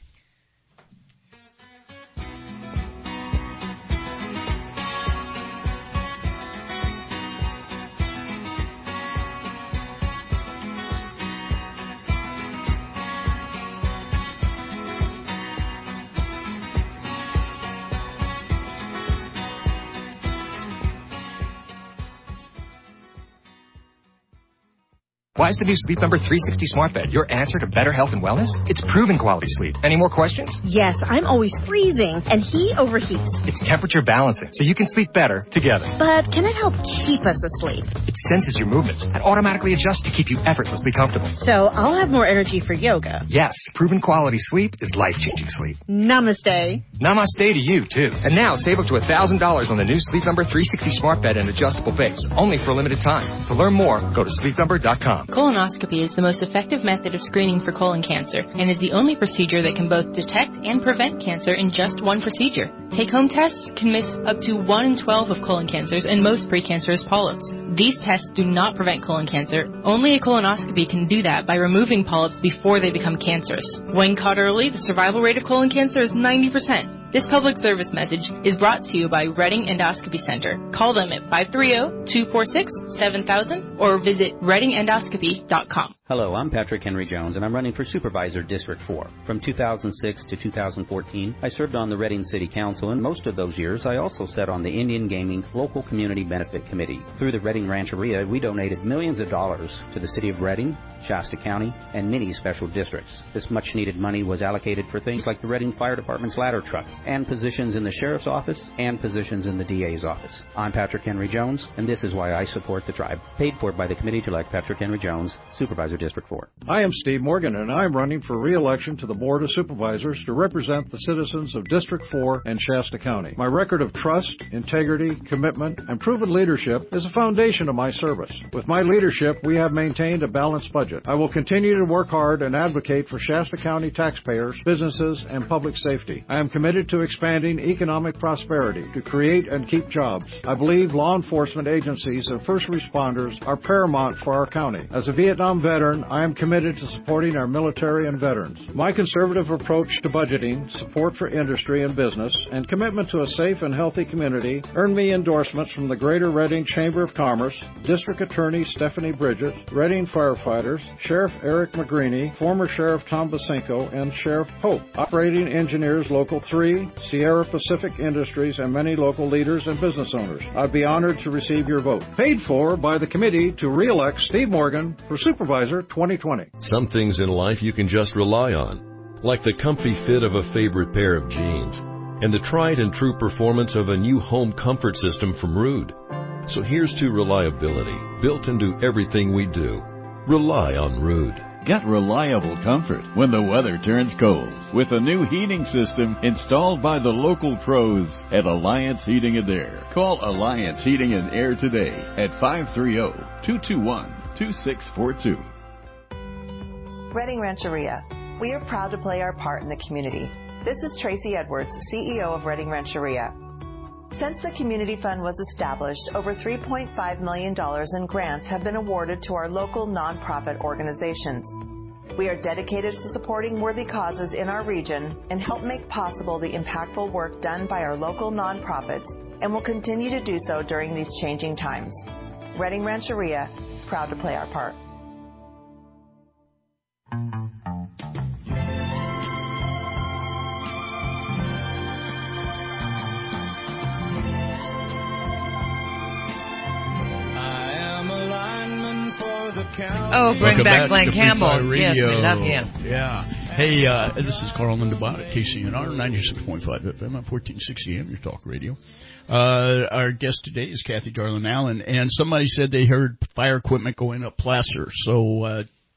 Why is the new Sleep Number 360 Smart Bed your answer to better health and wellness? It's proven quality sleep. Any more questions? Yes, I'm always freezing, and he overheats. It's temperature balancing, so you can sleep better together. But can it help keep us asleep? It senses your movements and automatically adjusts to keep you effortlessly comfortable. So I'll have more energy for yoga. Yes, proven quality sleep is life-changing sleep. Namaste. Namaste to you, too. And now, save up to $1,000 on the new Sleep Number 360 Smart Bed and adjustable base, only for a limited time. To learn more, go to sleepnumber.com. Colonoscopy is the most effective method of screening for colon cancer and is the only procedure that can both detect and prevent cancer in just one procedure. Take-home tests can miss up to 1 in 12 of colon cancers and most precancerous polyps. These tests do not prevent colon cancer. Only a colonoscopy can do that by removing polyps before they become cancerous. When caught early, the survival rate of colon cancer is 90%. This public service message is brought to you by Reading Endoscopy Center. Call them at 530-246-7000 or visit readingendoscopy.com. Hello, I'm Patrick Henry Jones, and I'm running for Supervisor District 4. From 2006 to 2014, I served on the Reading City Council, and most of those years I also sat on the Indian Gaming Local Community Benefit Committee. Through the Reading Rancheria, we donated millions of dollars to the City of Reading, Shasta County, and many special districts. This much-needed money was allocated for things like the Reading Fire Department's ladder truck, and positions in the Sheriff's Office, and positions in the DA's office. I'm Patrick Henry Jones, and this is why I support the tribe. Paid for by the committee to elect Patrick Henry Jones, Supervisor District 4. I am Steve Morgan, and I'm running for re-election to the Board of Supervisors to represent the citizens of District 4 and Shasta County. My record of trust, integrity, commitment, and proven leadership is a foundation of my service. With my leadership, we have maintained a balanced budget. I will continue to work hard and advocate for Shasta County taxpayers, businesses, and public safety. I am committed to expanding economic prosperity to create and keep jobs. I believe law enforcement agencies and first responders are paramount for our county. As a Vietnam veteran, I am committed to supporting our military and veterans. My conservative approach to budgeting, support for industry and business, and commitment to a safe and healthy community earned me endorsements from the Greater Reading Chamber of Commerce, District Attorney Stephanie Bridges, Reading firefighters, Sheriff Eric McGreeny, former Sheriff Tom Basinko, and Sheriff Pope, Operating Engineers Local 3, Sierra Pacific Industries, and many local leaders and business owners. I'd be honored to receive your vote. Paid for by the committee to re-elect Steve Morgan for Supervisor 2020. Some things in life you can just rely on, like the comfy fit of a favorite pair of jeans and the tried and true performance of a new home comfort system from Ruud. So here's to reliability, built into everything we do. Rely on Ruud. Get reliable comfort when the weather turns cold with a new heating system installed by the local pros at Alliance Heating and Air. Call Alliance Heating and Air today at 530-221-2642. Reading Rancheria. We are proud to play our part in the community. This is Tracy Edwards, CEO of Reading Rancheria. Since the Community Fund was established, over $3.5 million in grants have been awarded to our local nonprofit organizations. We are dedicated to supporting worthy causes in our region and help make possible the impactful work done by our local nonprofits, and will continue to do so during these changing times. Reading Rancheria, proud to play our part. Oh, bring back Glenn Campbell. Yes, we love him. Yeah. Hey, this is Carl Linda Bott at KCNR 96.5 FM at 1460 AM, your talk radio. Our guest today is Kathy Darlin Allen, and somebody said they heard fire equipment going up Placer. So,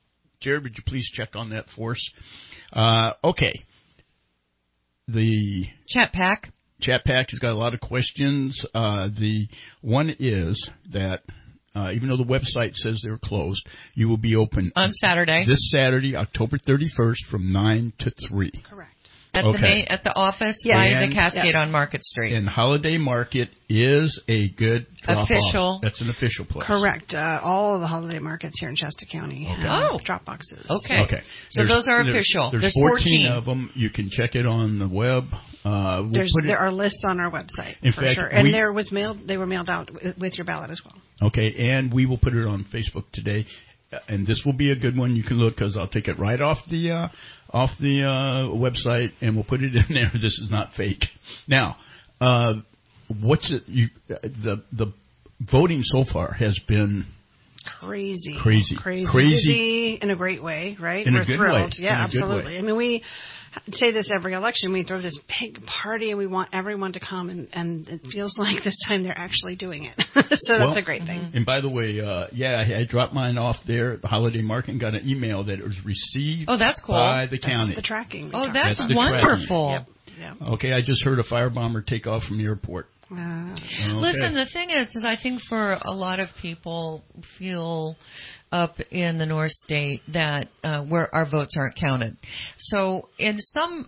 Jared, would you please check on that for us? Okay. The Chat Pack has got a lot of questions. The one is that even though the website says they're closed, you will be open on Saturday. This Saturday, October 31st, from 9 to 3. Correct. At the office by the Cascade on Market Street. And Holiday Market is a good official. That's an official place. Correct. All of the holiday markets here in Shasta County have drop boxes. Okay. So those are official. There's 14 of them. You can check it on the web. There are lists on our website for sure. And they were mailed out with your ballot as well. Okay, and we will put it on Facebook today. And this will be a good one. You can look because I'll take it right off the website and we'll put it in there. This is not fake. Now, what's it? The voting so far has been crazy in a great way, right? We're thrilled. Yeah, absolutely. I mean, we say this every election. We throw this big party and we want everyone to come, and it feels like this time they're actually doing it. So that's a great thing. And by the way, I dropped mine off there at the Holiday Market and got an email that it was received that's cool. by the county. The tracking. That's wonderful. Yep. Okay, I just heard a firebomber take off from the airport. Listen, the thing is I think for a lot of people feel up in the North State that where our votes aren't counted. So in some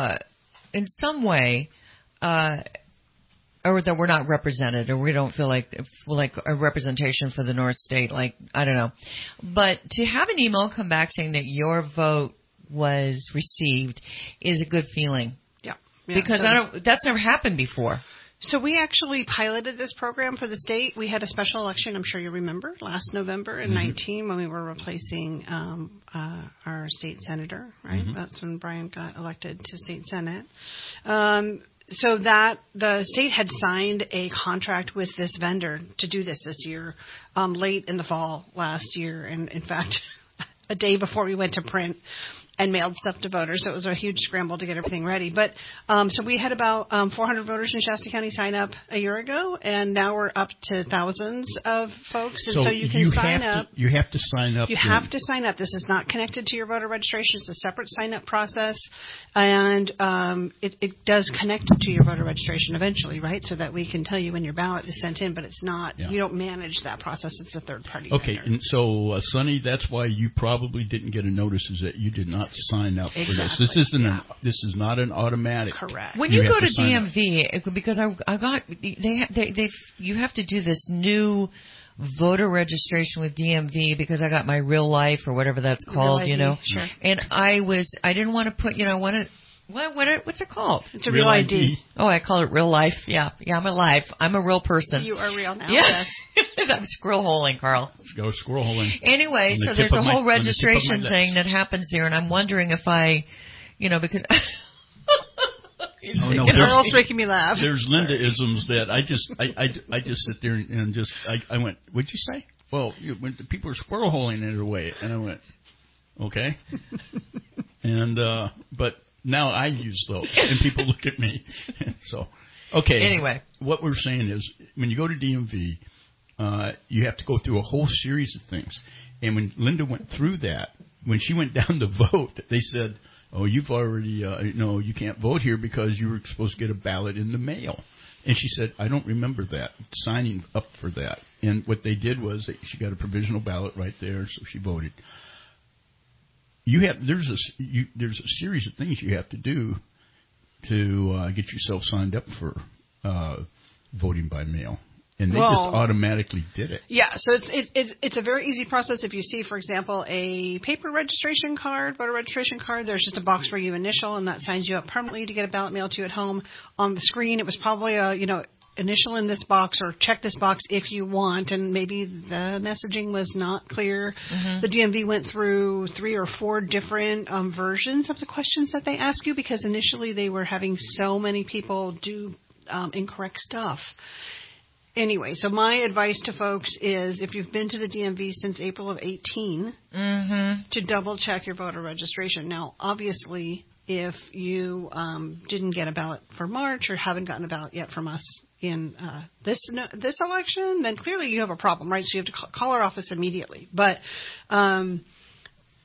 way, or that we're not represented, or we don't feel like a representation for the North State. Like, I don't know, but to have an email come back saying that your vote was received is a good feeling. Yeah. Because that's never happened before. So we actually piloted this program for the state. We had a special election, I'm sure you remember, last November in 19 when we were replacing our state senator, right? Mm-hmm. That's when Brian got elected to state senate. So that the state had signed a contract with this vendor to do this year, late in the fall last year. And in fact, a day before we went to print and mailed stuff to voters. So it was a huge scramble to get everything ready. But so we had about 400 voters in Shasta County sign up a year ago, and now we're up to thousands of folks. And so you can sign up. You have to sign up. You have to sign up. This is not connected to your voter registration. It's a separate sign-up process. And it does connect to your voter registration eventually, right? So that we can tell you when your ballot is sent in, but it's not. Yeah. You don't manage that process. It's a third-party vendor. And so, Sonny, that's why you probably didn't get a notice, is that you did not sign up for this. This isn't this is not an automatic. Correct. When you go to DMV, because I got you have to do this new voter registration with DMV because I got my Real Life or whatever that's called, you know. Sure. And I didn't want to put, what's it called? It's a Real ID. Oh, I call it Real Life. Yeah, I'm alive. I'm a real person. You are real now. Yeah. I'm squirrel holing, Carl. Let's go squirrel holing. Anyway, so there's a whole registration thing that happens there, and I'm wondering if because Carl's making me laugh. There's Linda-isms that I just sit there and I went, what'd you say? Well, when people are squirrel holing it away, and I went, okay. And but now I use those, and people look at me. So, okay. Anyway, what we're saying is, when you go to DMV, you have to go through a whole series of things. And when Linda went through that, when she went down to vote, they said, "Oh, you've already you can't vote here because you were supposed to get a ballot in the mail." And she said, "I don't remember that signing up for that." And what they did was she got a provisional ballot right there, so she voted. There's a series of things you have to do to get yourself signed up for voting by mail, and they just automatically did it. Yeah, so it's a very easy process. If you see, for example, a paper registration card, voter registration card, there's just a box where you initial, and that signs you up permanently to get a ballot mailed to you at home. On the screen, it was probably a initial in this box or check this box if you want, and maybe the messaging was not clear. Mm-hmm. The DMV went through 3 or 4 different versions of the questions that they ask you because initially they were having so many people do incorrect stuff. Anyway, so my advice to folks is if you've been to the DMV since April of 18, to double check your voter registration. Now, obviously, if you didn't get a ballot for March or haven't gotten a ballot yet from us in this election, then clearly you have a problem, right? So you have to call our office immediately. But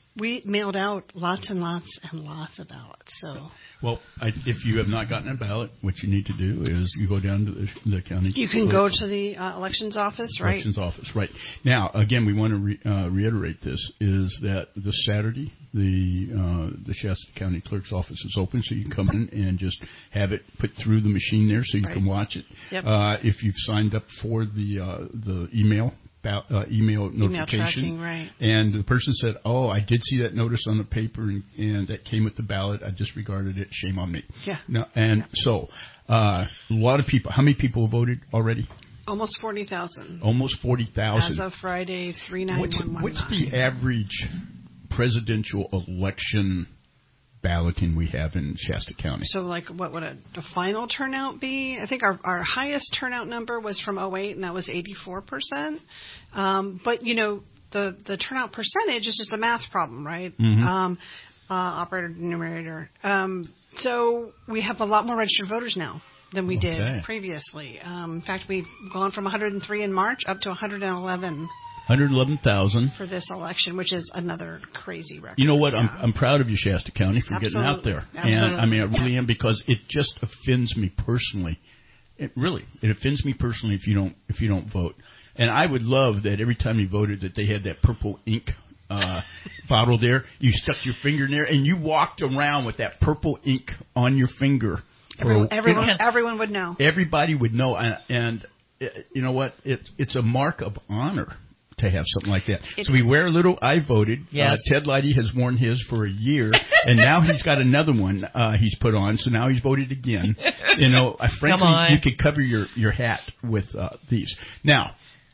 we mailed out lots and lots and lots of ballots. So, well, if you have not gotten a ballot, what you need to do is you go down to the county. You can go to the elections office, right? Elections office, right. Now, again, we want to reiterate this, is that this Saturday, the Shasta County Clerk's office is open, so you can come in and just have it put through the machine there so you can watch it. Yep. If you've signed up for the email notification, tracking, right. And the person said, "Oh, I did see that notice on the paper, and that came with the ballot. I disregarded it. Shame on me." Yeah. No, and so a lot of people. How many people voted already? Almost 40,000. Almost 40,000. As of Friday, 39119. What's the average presidential election balloting we have in Shasta County? So, like, what would a final turnout be? I think our highest turnout number was from 2008, and that was 84%. But, you know, the turnout percentage is just a math problem, right? Mm-hmm. Operator, numerator. So we have a lot more registered voters now than we did previously. In fact, we've gone from 103 in March up to 111. 111,000 for this election, which is another crazy record. You know what? Yeah. I'm proud of you, Shasta County, for getting out there. Absolutely. And I mean, I really am, because it just offends me personally. It offends me personally if you don't vote. And I would love that every time you voted that they had that purple ink bottle there. You stuck your finger in there and you walked around with that purple ink on your finger. Everyone would know. Everybody would know, and you know what? It's a mark of honor to have something like that. So we wear a little "I voted." Yes. Ted Leidy has worn his for a year, and now he's got another one he's put on. So now he's voted again. You know, frankly, you could cover your hat with these. Now,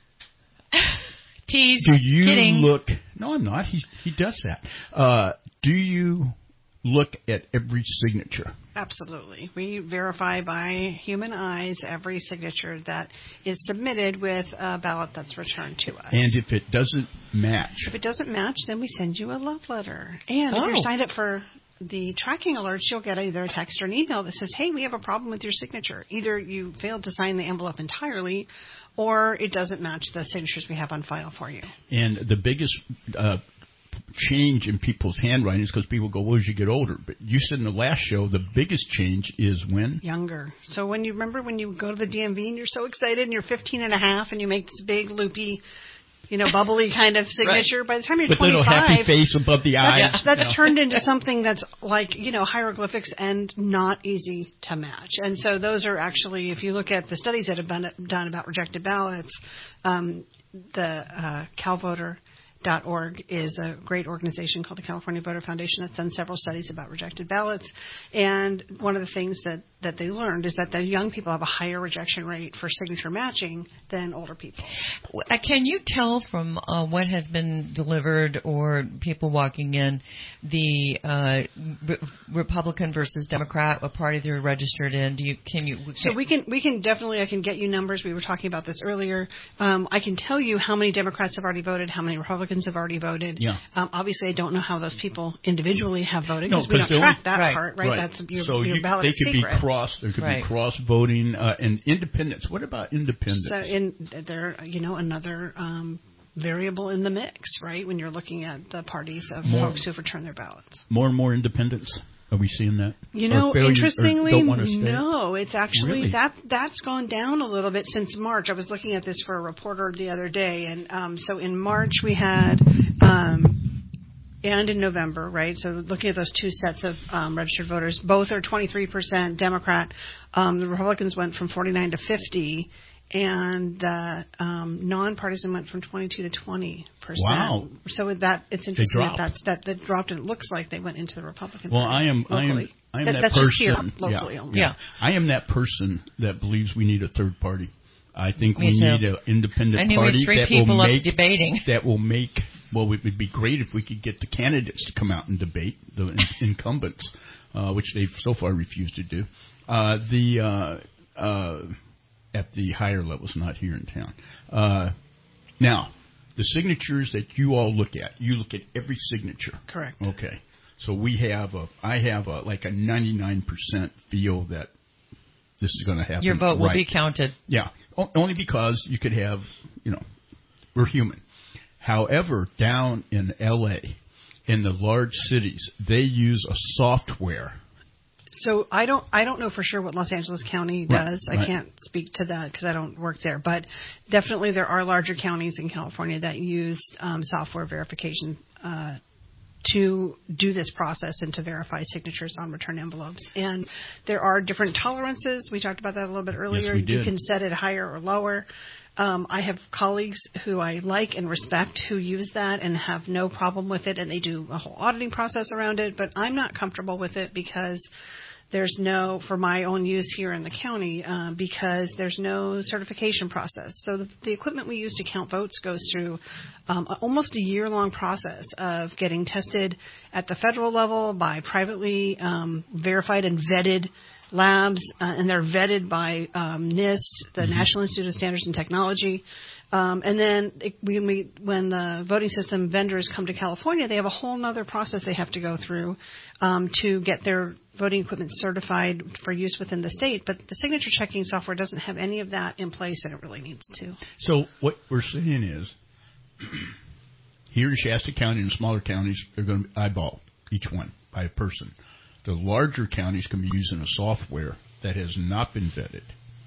tease. Do you Kidding. look? No, I'm not. He does that. Do you look at every signature? Absolutely. We verify by human eyes every signature that is submitted with a ballot that's returned to us. And if it doesn't match? If it doesn't match, then we send you a love letter. And if you're signed up for the tracking alerts, you'll get either a text or an email that says, "Hey, we have a problem with your signature. Either you failed to sign the envelope entirely, or it doesn't match the signatures we have on file for you." And the biggest change in people's handwriting is because people go, "Well, as you get older." But you said in the last show the biggest change is when? Younger. So when you go to the DMV and you're so excited and you're 15 and a half and you make this big loopy, bubbly kind of signature. Right. By the time you're 25, with little happy face above the eyes. That's turned into something that's like, hieroglyphics and not easy to match. And so those are actually, if you look at the studies that have been done about rejected ballots, the CalVoter.org is a great organization called the California Voter Foundation that's done several studies about rejected ballots. And one of the things that they learned is that the young people have a higher rejection rate for signature matching than older people. Can you tell from what has been delivered or people walking in the Republican versus Democrat, what party they're registered in? So we can definitely, I can get you numbers. We were talking about this earlier. I can tell you how many Democrats have already voted, how many Republicans have already voted. Yeah. Obviously, I don't know how those people individually have voted because we don't track that part, right? That's your ballot is secret. They could be cross. There could be cross voting and independents. What about independents? So they're another variable in the mix, right? When you're looking at the parties of folks who've returned their ballots. More and more independents. Are we seeing that? Interestingly, no. It's actually that's gone down a little bit since March. I was looking at this for a reporter the other day, and so in March we had, and in November, right? So looking at those two sets of registered voters, both are 23% Democrat. The Republicans went from 49 to 50. And the nonpartisan went from 22 to 20%. Wow! So it's interesting that dropped, and it looks like they went into the Republican Party. Well, I am that person. Just here, locally only. Yeah. I am that person that believes we need a third party. I think we need an independent party that will make. Well, it would be great if we could get the candidates to come out and debate the incumbents, which they've so far refused to do. At the higher levels, not here in town. Now, the signatures that you all look at every signature. Correct. Okay. So I have a 99% feel that this is going to happen. Your vote will be counted. Yeah. Only because you could have, we're human. However, down in L.A., in the large cities, they use a software. So I don't know for sure what Los Angeles County does. Right. I can't speak to that because I don't work there. But definitely there are larger counties in California that use software verification to do this process and to verify signatures on return envelopes. And there are different tolerances. We talked about that a little bit earlier. Yes, we did. You can set it higher or lower. I have colleagues who I like and respect who use that and have no problem with it, and they do a whole auditing process around it. But I'm not comfortable with it because there's no, for my own use here in the county, because there's no certification process. So the equipment we use to count votes goes through almost a year-long process of getting tested at the federal level by privately verified and vetted labs, and they're vetted by NIST, the National Institute of Standards and Technology. And then when the voting system vendors come to California, they have a whole other process they have to go through to get their voting equipment certified for use within the state. But the signature checking software doesn't have any of that in place, and it really needs to. So what we're saying is, here in Shasta County and smaller counties, they're going to eyeball each one by a person. The larger counties can be using a software that has not been vetted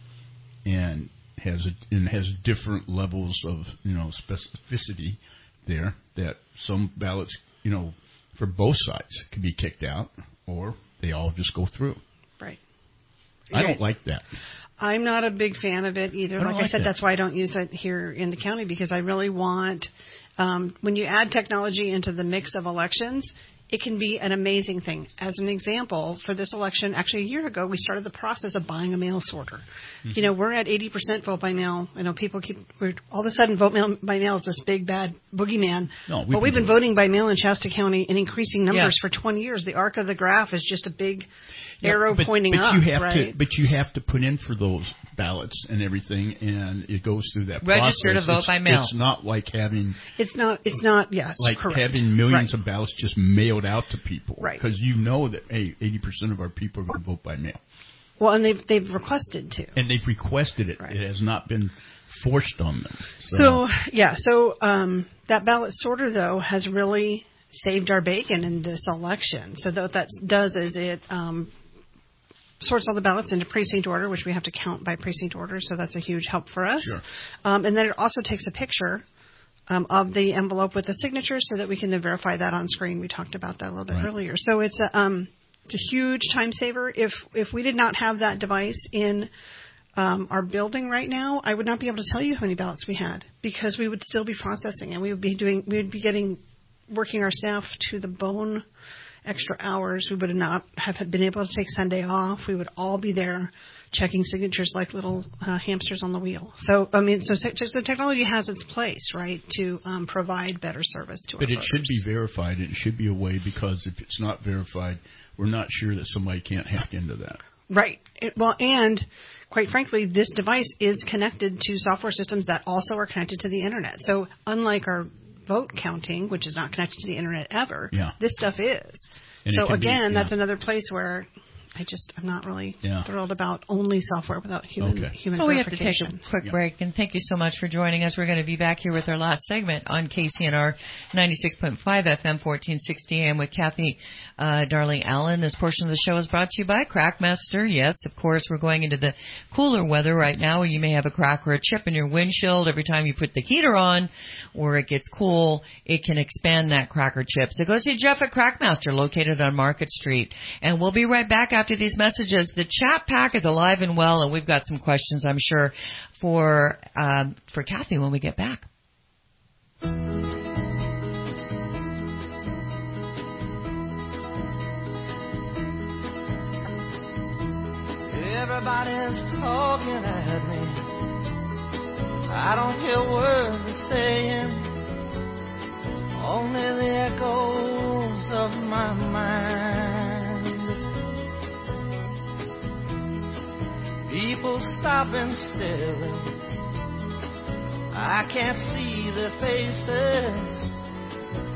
and has different levels of specificity there, that some ballots for both sides can be kicked out or they all just go through. Right. I don't like that. I'm not a big fan of it either. Like I said, that's why I don't use it here in the county, because I really want when you add technology into the mix of elections, it can be an amazing thing. As an example, for this election, actually a year ago, we started the process of buying a mail sorter. Mm-hmm. We're at 80% vote by mail. I know people all of a sudden vote by mail is this big bad boogeyman. No, but we've been voting by mail in Shasta County in increasing numbers for 20 years. The arc of the graph is just a big arrow pointing up, right? But you have to put in for those ballots and everything, and it goes through that process. Register to vote by mail. It's not like having... It's not, yes, like correct. having millions of ballots just mailed out to people. Right. Because that, 80% of our people are going to vote by mail. Well, and they've requested to. And they've requested it. Right. It has not been forced on them. So that ballot sorter, though, has really saved our bacon in this election. So what that does is it sorts all the ballots into precinct order, which we have to count by precinct order, so that's a huge help for us. Sure. And then it also takes a picture of the envelope with the signature so that we can then verify that on screen. We talked about that a little bit earlier. So it's a huge time saver. If we did not have that device in our building right now, I would not be able to tell you how many ballots we had, because we would still be processing, and we would be working our staff to the bone, extra hours. We would not have been able to take Sunday off. We would all be there checking signatures like little hamsters on the wheel. So technology has its place, right, to provide better service to our voters. But it should be verified, and it should be a way, because if it's not verified, we're not sure that somebody can't hack into that. Right. And quite frankly, this device is connected to software systems that also are connected to the Internet. So unlike our vote counting, which is not connected to the Internet ever, this stuff is. And so again, that's another place where I'm not really thrilled about only software without human verification. We have to take a quick break, and thank you so much for joining us. We're going to be back here with our last segment on KCNR 96.5 FM 1460 AM with Kathy Darling Allen. This portion of the show is brought to you by Crackmaster. Yes, of course, we're going into the cooler weather right now, where you may have a crack or a chip in your windshield. Every time you put the heater on or it gets cool, it can expand that crack or chip. So go see Jeff at Crackmaster, located on Market Street. And we'll be right back after these messages. The chat pack is alive and well, and we've got some questions, I'm sure, for Kathy when we get back. Everybody's talking at me. I don't hear words they're saying, only the echoes of my mind. People stopping still, I can't see their faces,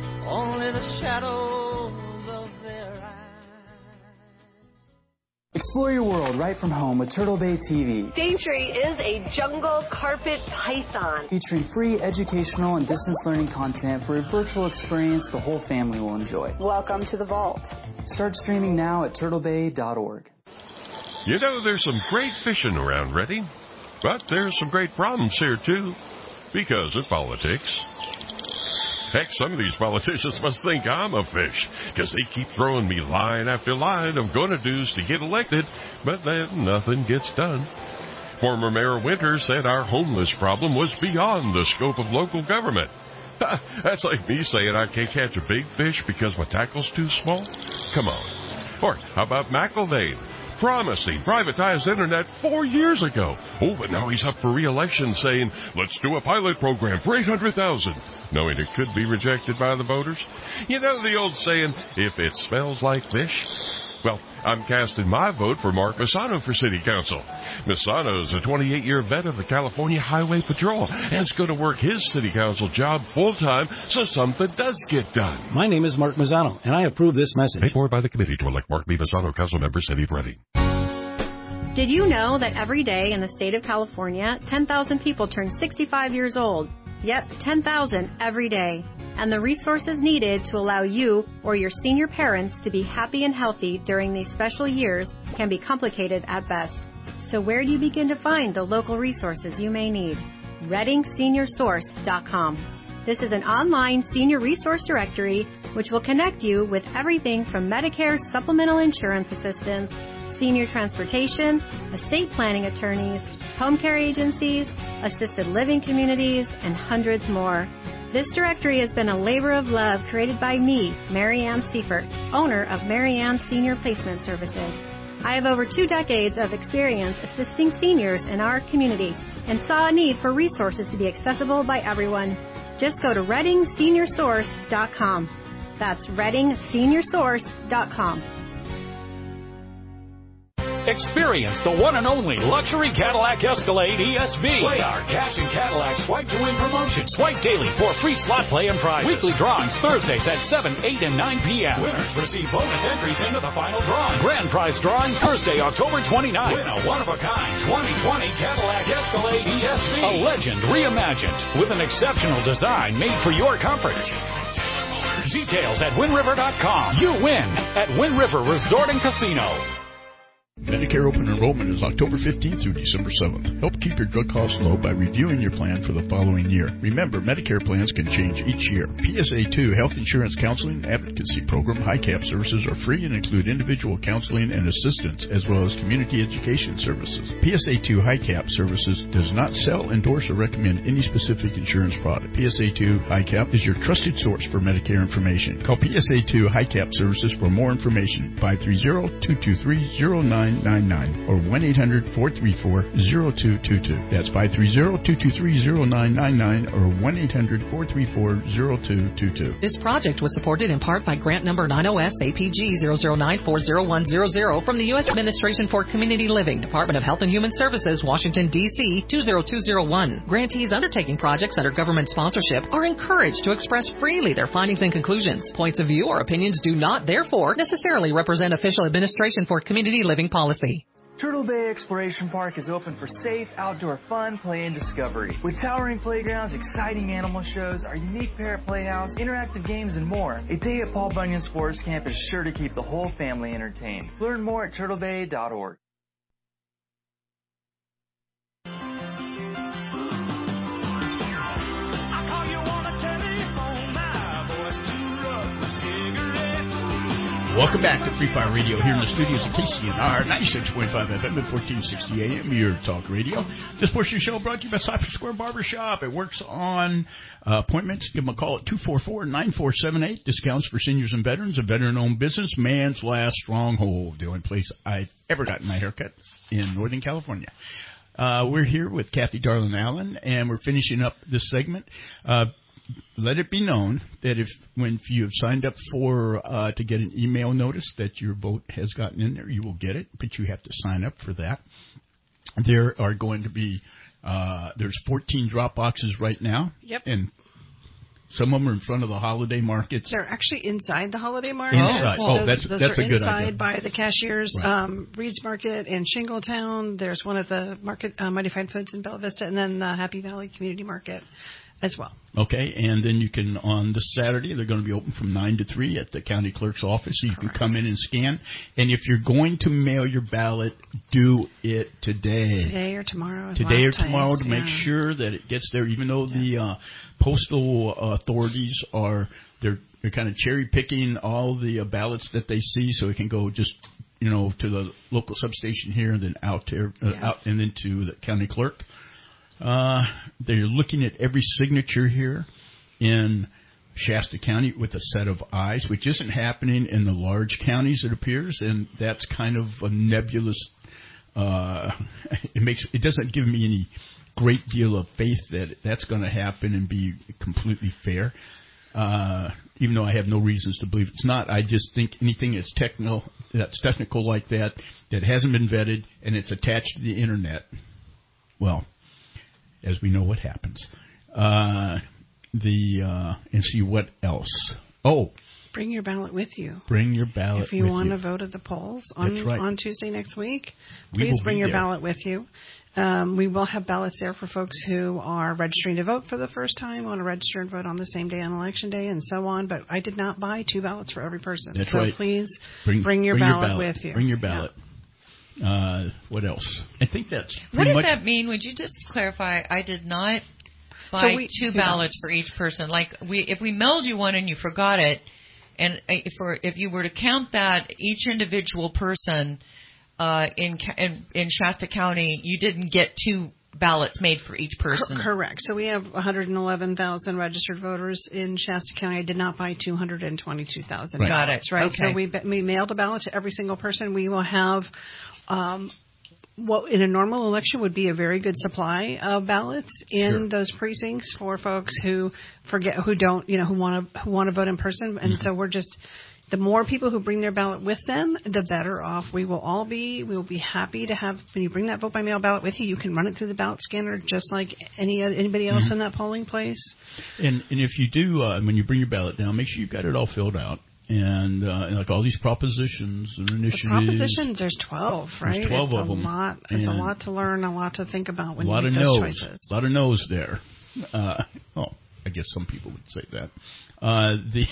only the shadows of their eyes. Explore your world right from home with Turtle Bay TV. Daintree is a jungle carpet python. Featuring free educational and distance learning content for a virtual experience the whole family will enjoy. Welcome to the vault. Start streaming now at turtlebay.org. You know, there's some great fishing around Reading, but there's some great problems here, too, because of politics. Heck, some of these politicians must think I'm a fish, because they keep throwing me line after line of gonna-dos to get elected, but then nothing gets done. Former Mayor Winters said our homeless problem was beyond the scope of local government. That's like me saying I can't catch a big fish because my tackle's too small. Come on. Or how about McElvain? Promising privatized internet 4 years ago. Oh, but now he's up for re-election saying, let's do a pilot program for $800,000, knowing it could be rejected by the voters. You know the old saying, if it smells like fish? Well, I'm casting my vote for Mark Misano for City Council. Misano is a 28-year vet of the California Highway Patrol and is going to work his City Council job full-time so something does get done. My name is Mark Misano, and I approve this message. Paid for by the committee to elect Mark B. Misano, council member, City of Reading. Did you know that every day in the state of California, 10,000 people turn 65 years old? Yep, 10,000 every day. And the resources needed to allow you or your senior parents to be happy and healthy during these special years can be complicated at best. So where do you begin to find the local resources you may need? ReadingSeniorSource.com. This is an online senior resource directory which will connect you with everything from Medicare supplemental insurance assistance, senior transportation, estate planning attorneys, home care agencies, assisted living communities, and hundreds more. This directory has been a labor of love created by me, Mary Ann Seifert, owner of Mary Ann Senior Placement Services. I have over 2 decades of experience assisting seniors in our community and saw a need for resources to be accessible by everyone. Just go to ReadingSeniorSource.com. That's ReadingSeniorSource.com. Experience the one and only luxury Cadillac Escalade ESV. Play our Cash and Cadillac Swipe to Win promotion. Swipe daily for free slot play and prizes. Weekly drawings Thursdays at 7, 8, and 9 p.m. Winners receive bonus entries into the final drawing. Grand prize drawing Thursday, October 29th. Win a one-of-a-kind 2020 Cadillac Escalade ESV. A legend reimagined with an exceptional design made for your comfort. Details at WindRiver.com. You win at Wind River Resort and Casino. Medicare open enrollment is October 15th through December 7th. Help keep your drug costs low by reviewing your plan for the following year. Remember, Medicare plans can change each year. PSA 2 Health Insurance Counseling Advocacy Program HICAP services are free and include individual counseling and assistance, as well as community education services. PSA 2 HICAP services does not sell, endorse, or recommend any specific insurance product. PSA 2 HICAP is your trusted source for Medicare information. Call PSA 2 HICAP services for more information. 530-223-0999 or 1-800-434-0222. That's 530-223-0999 or 1-800-434-0222. This project was supported in part by grant number 90S APG 009400100 from the U.S. Administration for Community Living, Department of Health and Human Services, Washington, D.C. 20201. Grantees undertaking projects under government sponsorship are encouraged to express freely their findings and conclusions. Points of view or opinions do not, therefore, necessarily represent official Administration for Community Living policy. Turtle Bay Exploration Park is open for safe outdoor fun, play, and discovery. With towering playgrounds, exciting animal shows, our unique parrot playhouse, interactive games, and more, a day at Paul Bunyan Sports Camp is sure to keep the whole family entertained. Learn more at turtlebay.org. Welcome back to Free Fire Radio here in the studios of KCNR 96.5 FM and 1460 AM, your talk radio. This portion of the show brought to you by Cypress Square Barbershop. It works on appointments. Give them a call at 244-9478. Discounts for seniors and veterans. A veteran-owned business. Man's last stronghold. The only place I've ever gotten my haircut in Northern California. We're here with Kathy Darlin Allen, and we're finishing up this segment. Let it be known that if you have signed up for to get an email notice that your vote has gotten in there, you will get it, but you have to sign up for that. There are going to be there's 14 drop boxes right now. Yep. And Some of them are in front of the holiday markets. They're actually inside the holiday market. Inside. Those, that's those a are good inside idea. by the cashiers. Right. Reed's Market in Shingletown. There's one at the market, Mighty Fine Foods in Bella Vista, and then the Happy Valley Community Market as well. Okay, and then you can, on this Saturday, they're going to be open from 9 to 3 at the county clerk's office. So you can come in and scan. And if you're going to mail your ballot, do it today. Today or tomorrow. Today or tomorrow to make sure that it gets there, even though the postal authorities are, they're kind of cherry picking all the ballots that they see, so it can go just, to the local substation here and then out and then to the county clerk. They're looking at every signature here in Shasta County with a set of eyes, which isn't happening in the large counties, it appears, and that's kind of a nebulous. It doesn't give me any great deal of faith that that's going to happen and be completely fair. Even though I have no reasons to believe it's not, I just think anything that's technical like that hasn't been vetted and it's attached to the internet, well, as we know what happens. And see what else. Oh. Bring your ballot with you. Bring your ballot with you. If you want to vote at the polls on Tuesday next week, please bring your ballot with you. We will have ballots there for folks who are registering to vote for the first time, want to register and vote on the same day on Election Day, and so on. But I did not buy 2 ballots for every person. That's so right. Please bring your ballot with you. Bring your ballot. Yeah. What else? I think that's what does that mean? Would you just clarify? I did not buy 2 ballots for each person. Like if we mailed you one and you forgot it, and if you were to count that each individual person in Shasta County, you didn't get 2 ballots made for each person. Correct. So we have 111,000 registered voters in Shasta County. I did not buy 222,000 right. ballots. Right. Okay. So we mailed a ballot to every single person. We will have what in a normal election would be a very good supply of ballots in those precincts for folks who want to vote in person. And so we're just, the more people who bring their ballot with them, the better off we will all be. We will be happy to have, when you bring that vote by mail ballot with you, you can run it through the ballot scanner just like anybody else in that polling place. And if you do, when you bring your ballot down, make sure you've got it all filled out. And like all these propositions and initiatives. The propositions, there's 12, right? There's 12 of them. It's a lot to learn, a lot to think about when you make those choices. A lot of no's there. I guess some people would say that.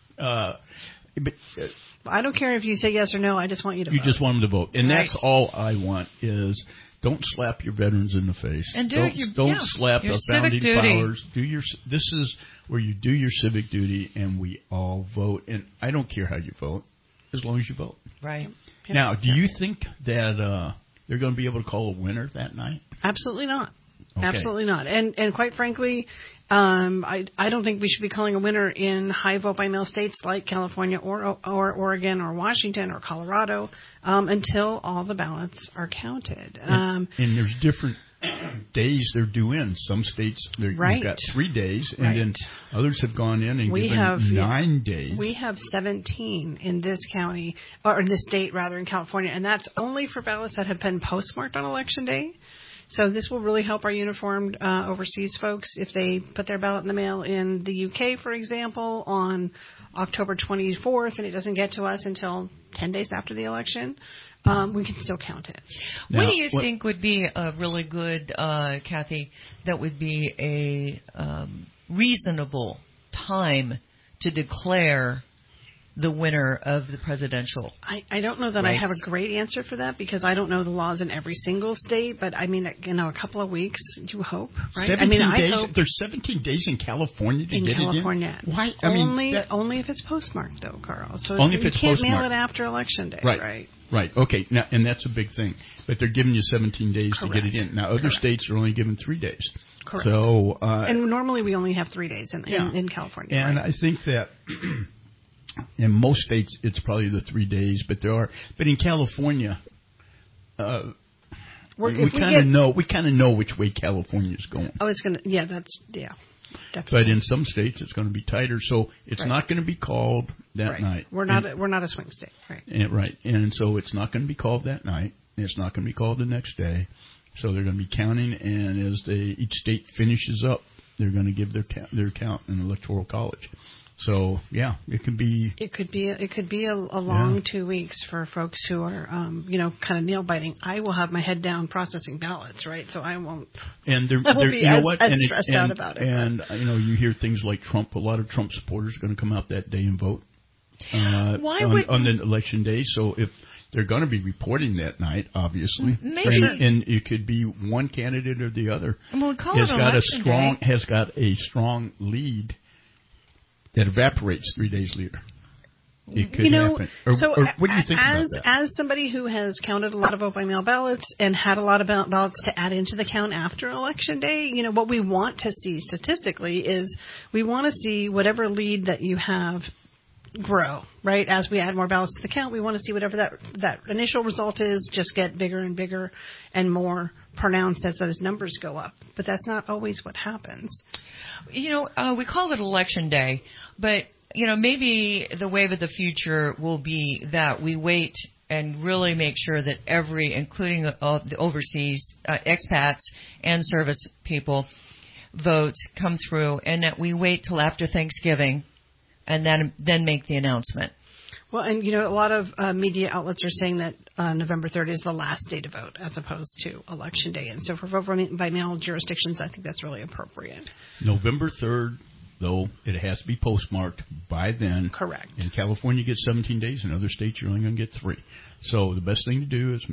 I don't care if you say yes or no. I just want you to vote. You just want them to vote. And that's all I want is don't slap your veterans in the face. And don't slap the founding fathers. This is where you do your civic duty, and we all vote. And I don't care how you vote, as long as you vote. Right. Now, do you think that they're going to be able to call a winner that night? Absolutely not. Okay. Absolutely not. And quite frankly, I don't think we should be calling a winner in high vote by mail states like California or Oregon or Washington or Colorado until all the ballots are counted. And there's different days they're due in. Some states you've got 3 days, and then others have gone in and given 9 days. We have 17 in this county, or in this state rather, in California, and that's only for ballots that have been postmarked on Election Day. So this will really help our uniformed overseas folks if they put their ballot in the mail in the UK, for example, on October 24th, and it doesn't get to us until 10 days after the election. We can still count it. Now, what do you think would be a really good, Kathy, that would be a reasonable time to declare the winner of the presidential I don't know that race? I have a great answer for that because I don't know the laws in every single state, but I mean, a couple of weeks, you hope, right? 17 days? There's 17 days in California to get California. it in? Why? Only if it's postmarked, though, Carl. So only if it's you can't postmarked. mail it after Election Day, right? Right. Okay. Now, and that's a big thing. But they're giving you 17 days to get it in. Now, other states are only given 3 days. Correct. So, and normally we only have 3 days in California. And I think that in most states it's probably the 3 days, but in California, we kind of know which way California is going. Oh, it's gonna. Yeah, definitely. But in some states it's going to be tighter, so it's not going to be called that night. We're not a swing state, right? And so it's not going to be called that night. And it's not going to be called the next day. So they're going to be counting, and as each state finishes up they're going to give their count in the Electoral College. So yeah, it could be a long 2 weeks for folks who are kind of nail biting. I will have my head down processing ballots, right? So I won't. And I won't be as stressed out about it. And you hear things like Trump. A lot of Trump supporters are going to come out that day and vote on the election day. So if they're going to be reporting that night, obviously, and it could be one candidate or the other has got a strong lead that evaporates 3 days later. It could happen. Or what do you think about that? As somebody who has counted a lot of vote-by-mail ballots and had a lot of ballots to add into the count after Election Day, what we want to see statistically is we want to see whatever lead that you have grow, right? As we add more ballots to the count, we want to see whatever that initial result is just get bigger and bigger and more pronounced as those numbers go up. But that's not always what happens. We call it Election Day, but, maybe the wave of the future will be that we wait and really make sure that including the overseas expats and service people, votes come through, and that we wait till after Thanksgiving and then make the announcement. Well, and, a lot of media outlets are saying that November 3rd is the last day to vote as opposed to Election Day. And so for vote-by-mail jurisdictions, I think that's really appropriate. November 3rd, though, it has to be postmarked by then. Correct. In California, you get 17 days. In other states, you're only going to get 3. So the best thing to do is